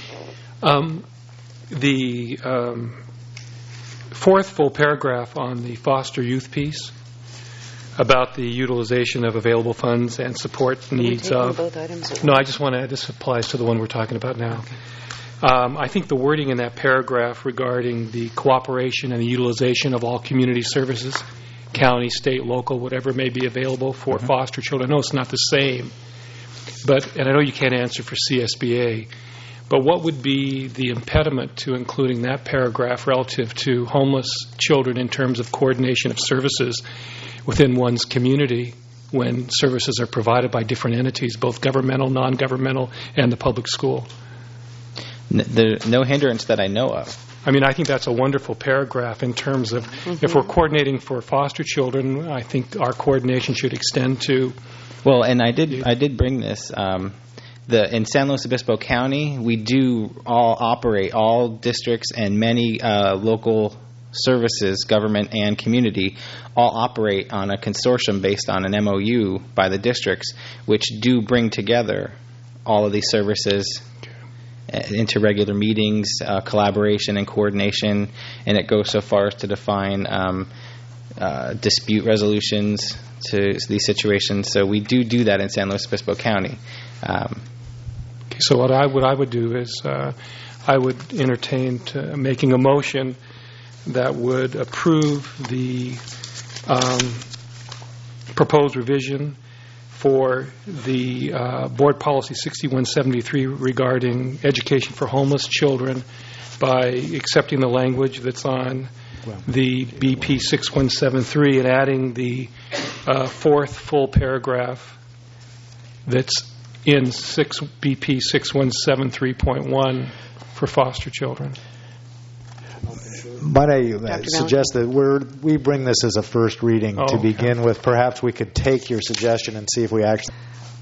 The fourth full paragraph on the foster youth piece about the utilization of available funds and support needs of... both items? No, I just want to... This applies to the one we're talking about now. Okay. I think the wording in that paragraph regarding the cooperation and the utilization of all community services, county, state, local, whatever may be available for foster children. I know it's not the same, and I know you can't answer for CSBA, but what would be the impediment to including that paragraph relative to homeless children in terms of coordination of services within one's community when services are provided by different entities, both governmental, non-governmental, and the public school? There's no hindrance that I know of. I mean, I think that's a wonderful paragraph in terms of if we're coordinating for foster children, I think our coordination should extend to... Well, and I did bring this. In San Luis Obispo County, we do all districts and many local services, government and community, all operate on a consortium based on an MOU by the districts, which do bring together all of these services into regular meetings, collaboration and coordination, and it goes so far as to define dispute resolutions to these situations. So we do that in San Luis Obispo County. Okay, so what I would do is I would entertain making a motion that would approve the proposed revision for the Board Policy 6173 regarding education for homeless children, by accepting the language that's on the BP 6173 and adding the fourth full paragraph that's in BP 6173.1 for foster children. Might I suggest that we bring this as a first reading to begin with. Perhaps we could take your suggestion and see if we actually...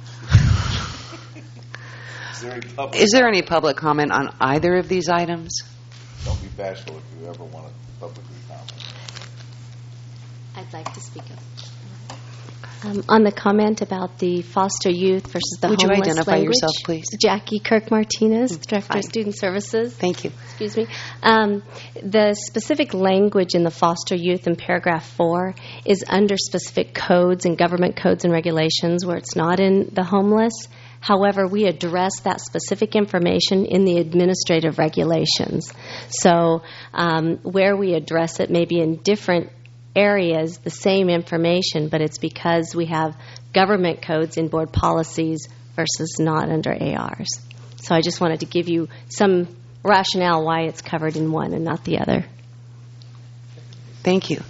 Is there any public comment on either of these items? Don't be bashful if you ever want to publicly comment. I'd like to speak up. On the comment about the foster youth versus the homeless language. Would you identify yourself, please? Jackie Kirk-Martinez, Director of Student Services. Thank you. Excuse me. The specific language in the foster youth in paragraph 4 is under specific codes and government codes and regulations where it's not in the homeless. However, we address that specific information in the administrative regulations. So where we address it may be in different areas, the same information, but it's because we have government codes in board policies versus not under ARs. So I just wanted to give you some rationale why it's covered in one and not the other. Thank you.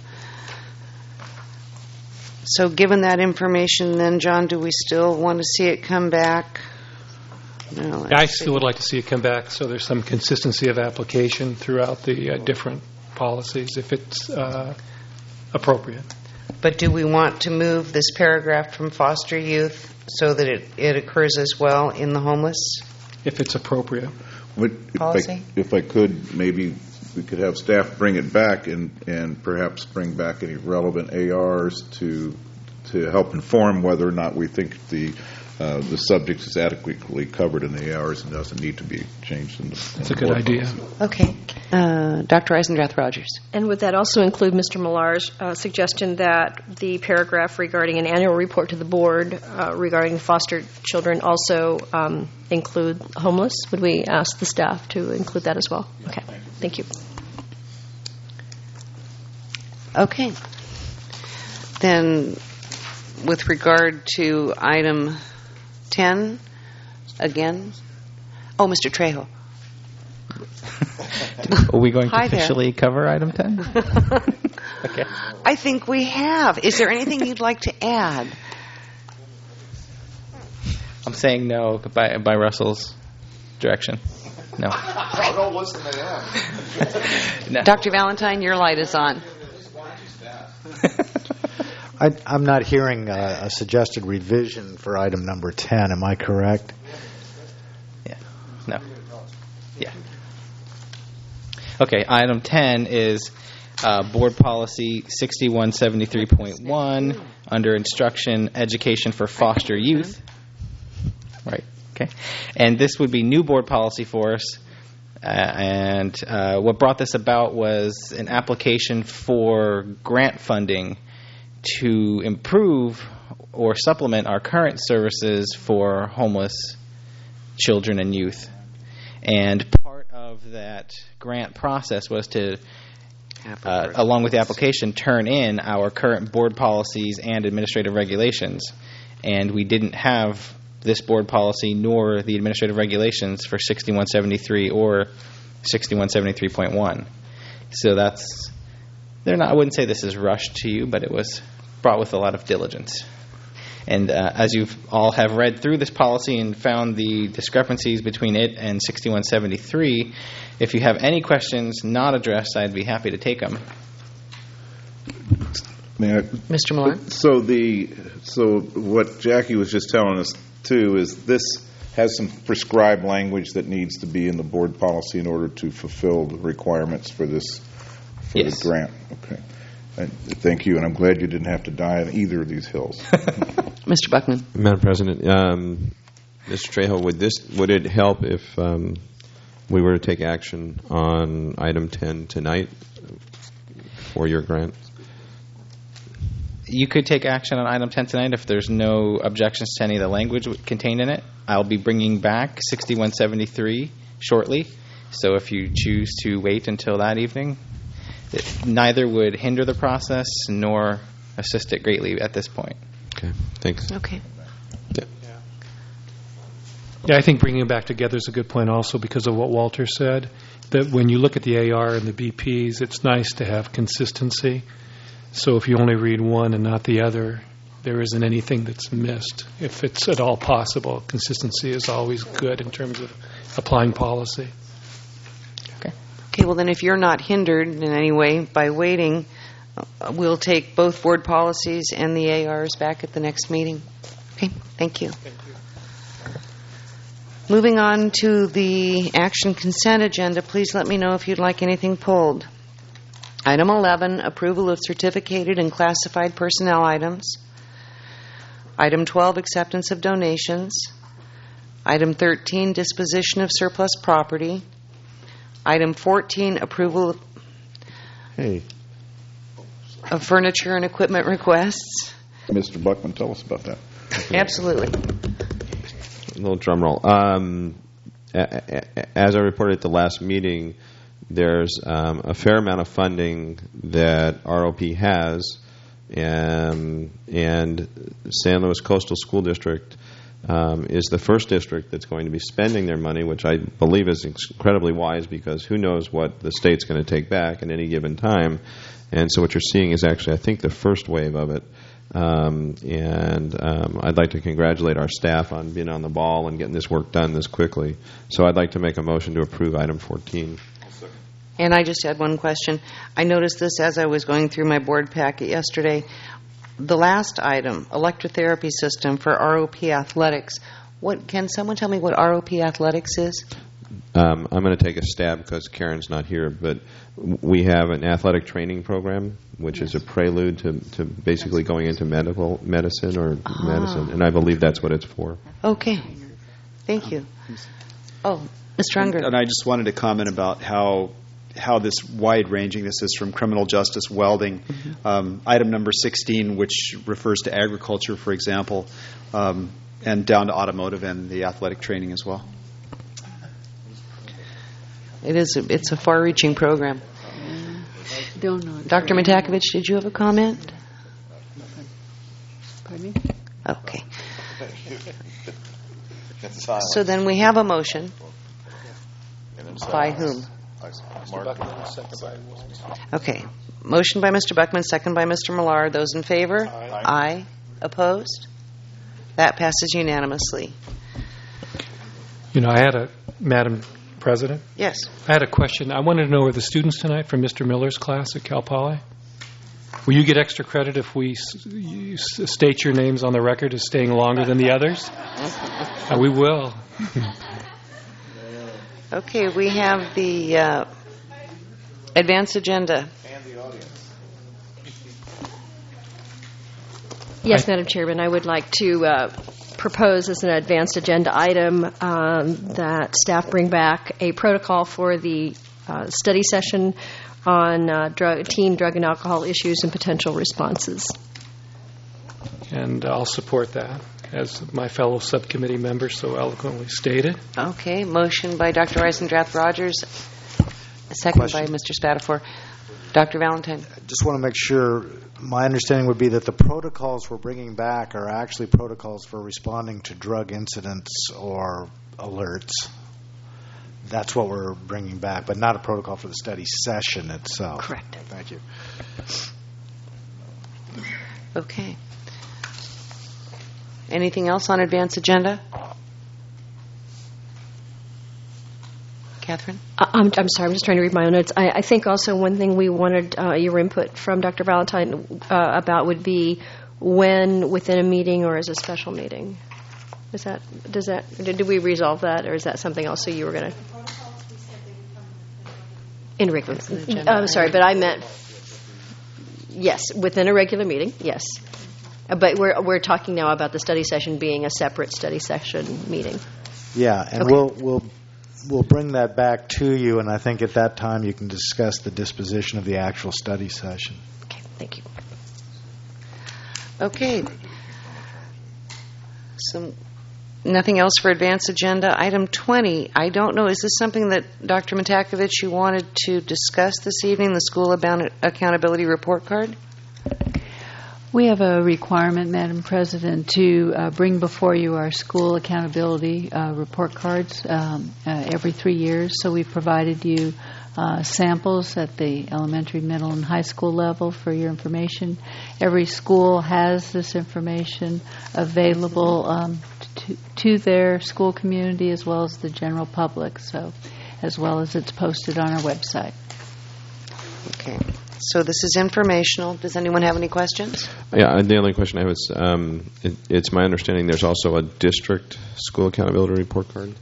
So given that information then, John, do we still want to see it come back? No, I still would like to see it come back so there's some consistency of application throughout the different policies if it's appropriate. But do we want to move this paragraph from foster youth so that it occurs as well in the homeless? If it's appropriate. Policy? If I could, maybe we could have staff bring it back and perhaps bring back any relevant ARs to help inform whether or not we think the subject is adequately covered in the ARs and doesn't need to be changed. That's a good idea. Okay. Dr. Eisendrath-Rogers. And would that also include Mr. Millar's suggestion that the paragraph regarding an annual report to the board regarding foster children also include homeless? Would we ask the staff to include that as well? Okay. Thank you. Okay. Then with regard to item 10, again. Oh, Mr. Trejo. Are we going to Hi officially cover item 10? Okay. I think we have. Is there anything you'd like to add? I'm saying no by Russell's direction. No. Don't listen to him. No. Dr. Valentine, your light is on. I'm not hearing a suggested revision for item number 10. Am I correct? Yeah. No. Yeah. Okay, item 10 is Board Policy 6173.1 under Instruction, Education for Foster Youth. Right, okay. And this would be new board policy for us. And what brought this about was an application for grant funding to improve or supplement our current services for homeless children and youth. And part of that grant process was to, along with the application, turn in our current board policies and administrative regulations. And we didn't have this board policy nor the administrative regulations for 6173 or 6173.1. So I wouldn't say this is rushed to you, but it was brought with a lot of diligence. And as you all have read through this policy and found the discrepancies between it and 6173, if you have any questions not addressed, I'd be happy to take them. Mr. Miller? So what Jackie was just telling us, too, is this has some prescribed language that needs to be in the board policy in order to fulfill the requirements for this the grant. Okay. Thank you, and I'm glad you didn't have to die on either of these hills. Mr. Buckman. Madam President, Mr. Trejo, would it help if we were to take action on item 10 tonight for your grant? You could take action on item 10 tonight if there's no objections to any of the language contained in it. I'll be bringing back 6173 shortly, so if you choose to wait until that evening, neither would hinder the process nor assist it greatly at this point. Okay, thanks. Okay. Yeah. Yeah, I think bringing them back together is a good point also because of what Walter said, that when you look at the AR and the BPs, it's nice to have consistency. So if you only read one and not the other, there isn't anything that's missed. If it's at all possible, consistency is always good in terms of applying policy. Okay, well then if you're not hindered in any way by waiting, we'll take both board policies and the ARs back at the next meeting. Okay, thank you. Moving on to the action consent agenda, please let me know if you'd like anything pulled. Item 11, approval of certificated and classified personnel items. Item 12, acceptance of donations. Item 13, disposition of surplus property. Item 14, approval of furniture and equipment requests. Mr. Buckman, tell us about that. Absolutely. A little drum roll. As I reported at the last meeting, there's a fair amount of funding that ROP has, and San Luis Coastal School District is the first district that's going to be spending their money, which I believe is incredibly wise because who knows what the state's going to take back at any given time. And so what you're seeing is actually, I think, the first wave of it. I'd like to congratulate our staff on being on the ball and getting this work done this quickly. So I'd like to make a motion to approve item 14. And I just had one question. I noticed this as I was going through my board packet yesterday. The last item, electrotherapy system for ROP athletics. Can someone tell me what ROP athletics is? I'm going to take a stab because Karen's not here, but we have an athletic training program, which is a prelude to basically going into medicine, and I believe that's what it's for. Okay. Thank you. Oh, Mr. Unger. And I just wanted to comment about how this wide-ranging this is from criminal justice, welding, item number 16, which refers to agriculture, for example, and down to automotive and the athletic training as well. It's a far-reaching program. Dr. Matakovich, did you have a comment? Pardon me? Okay. So then we have a motion. By whom? Okay. Motion by Mr. Buckman, second by Mr. Millar. Those in favor? Aye. Opposed? That passes unanimously. Madam President? Yes. I had a question. I wanted to know, are the students tonight from Mr. Miller's class at Cal Poly? Will you get extra credit if we state your names on the record as staying longer than the others? We will. Okay, we have the advanced agenda. And the audience. Yes, Madam Chairman, I would like to propose as an advanced agenda item that staff bring back a protocol for the study session on teen drug and alcohol issues and potential responses. And I'll support that, as my fellow subcommittee member so eloquently stated. Okay, motion by Dr. Eisendrath Rogers, second by Mr. Spatafor. Dr. Valentine. I just want to make sure, my understanding would be that the protocols we're bringing back are actually protocols for responding to drug incidents or alerts. That's what we're bringing back, but not a protocol for the study session itself. Correct. Thank you. Okay. Anything else on advanced agenda? Catherine? I'm sorry, I'm just trying to read my own notes. I think also one thing we wanted your input from Dr. Valentine about would be when within a meeting or as a special meeting. Did we resolve that, or is that something else you were going to? In regular. I'm sorry, but I meant yes, within a regular meeting, yes. But we're talking now about the study session being a separate study session meeting. Yeah, and okay. We'll bring that back to you, and I think at that time you can discuss the disposition of the actual study session. Okay, thank you. Okay. Nothing else for advanced agenda. Item 20, I don't know, is this something that Dr. Matakovich you wanted to discuss this evening, the school accountability report card? We have a requirement, Madam President, to bring before you our school accountability report cards every 3 years. So we've provided you samples at the elementary, middle, and high school level for your information. Every school has this information available to their school community as well as the general public, so as well as it's posted on our website. Okay. So this is informational. Does anyone have any questions? Yeah, the only question I have is, it's my understanding there's also a district school accountability report card?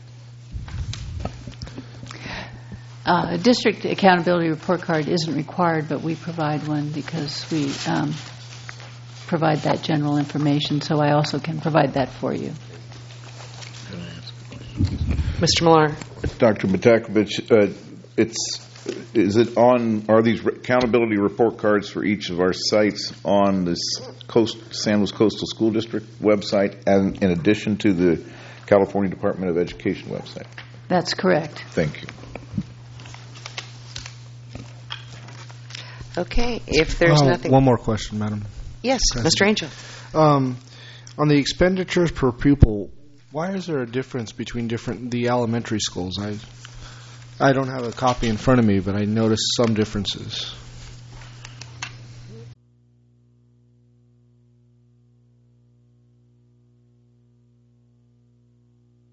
A district accountability report card isn't required, but we provide one because we provide that general information, so I also can provide that for you. Mr. Millar. Dr. Matakovich, are these accountability report cards for each of our sites on this San Luis Coastal School District website, and in addition to the California Department of Education website? That's correct. Thank you. Okay, if there's nothing... One more question, Madam. Yes, Mr. Angel. On the expenditures per pupil, why is there a difference between the elementary schools? I don't have a copy in front of me, but I noticed some differences.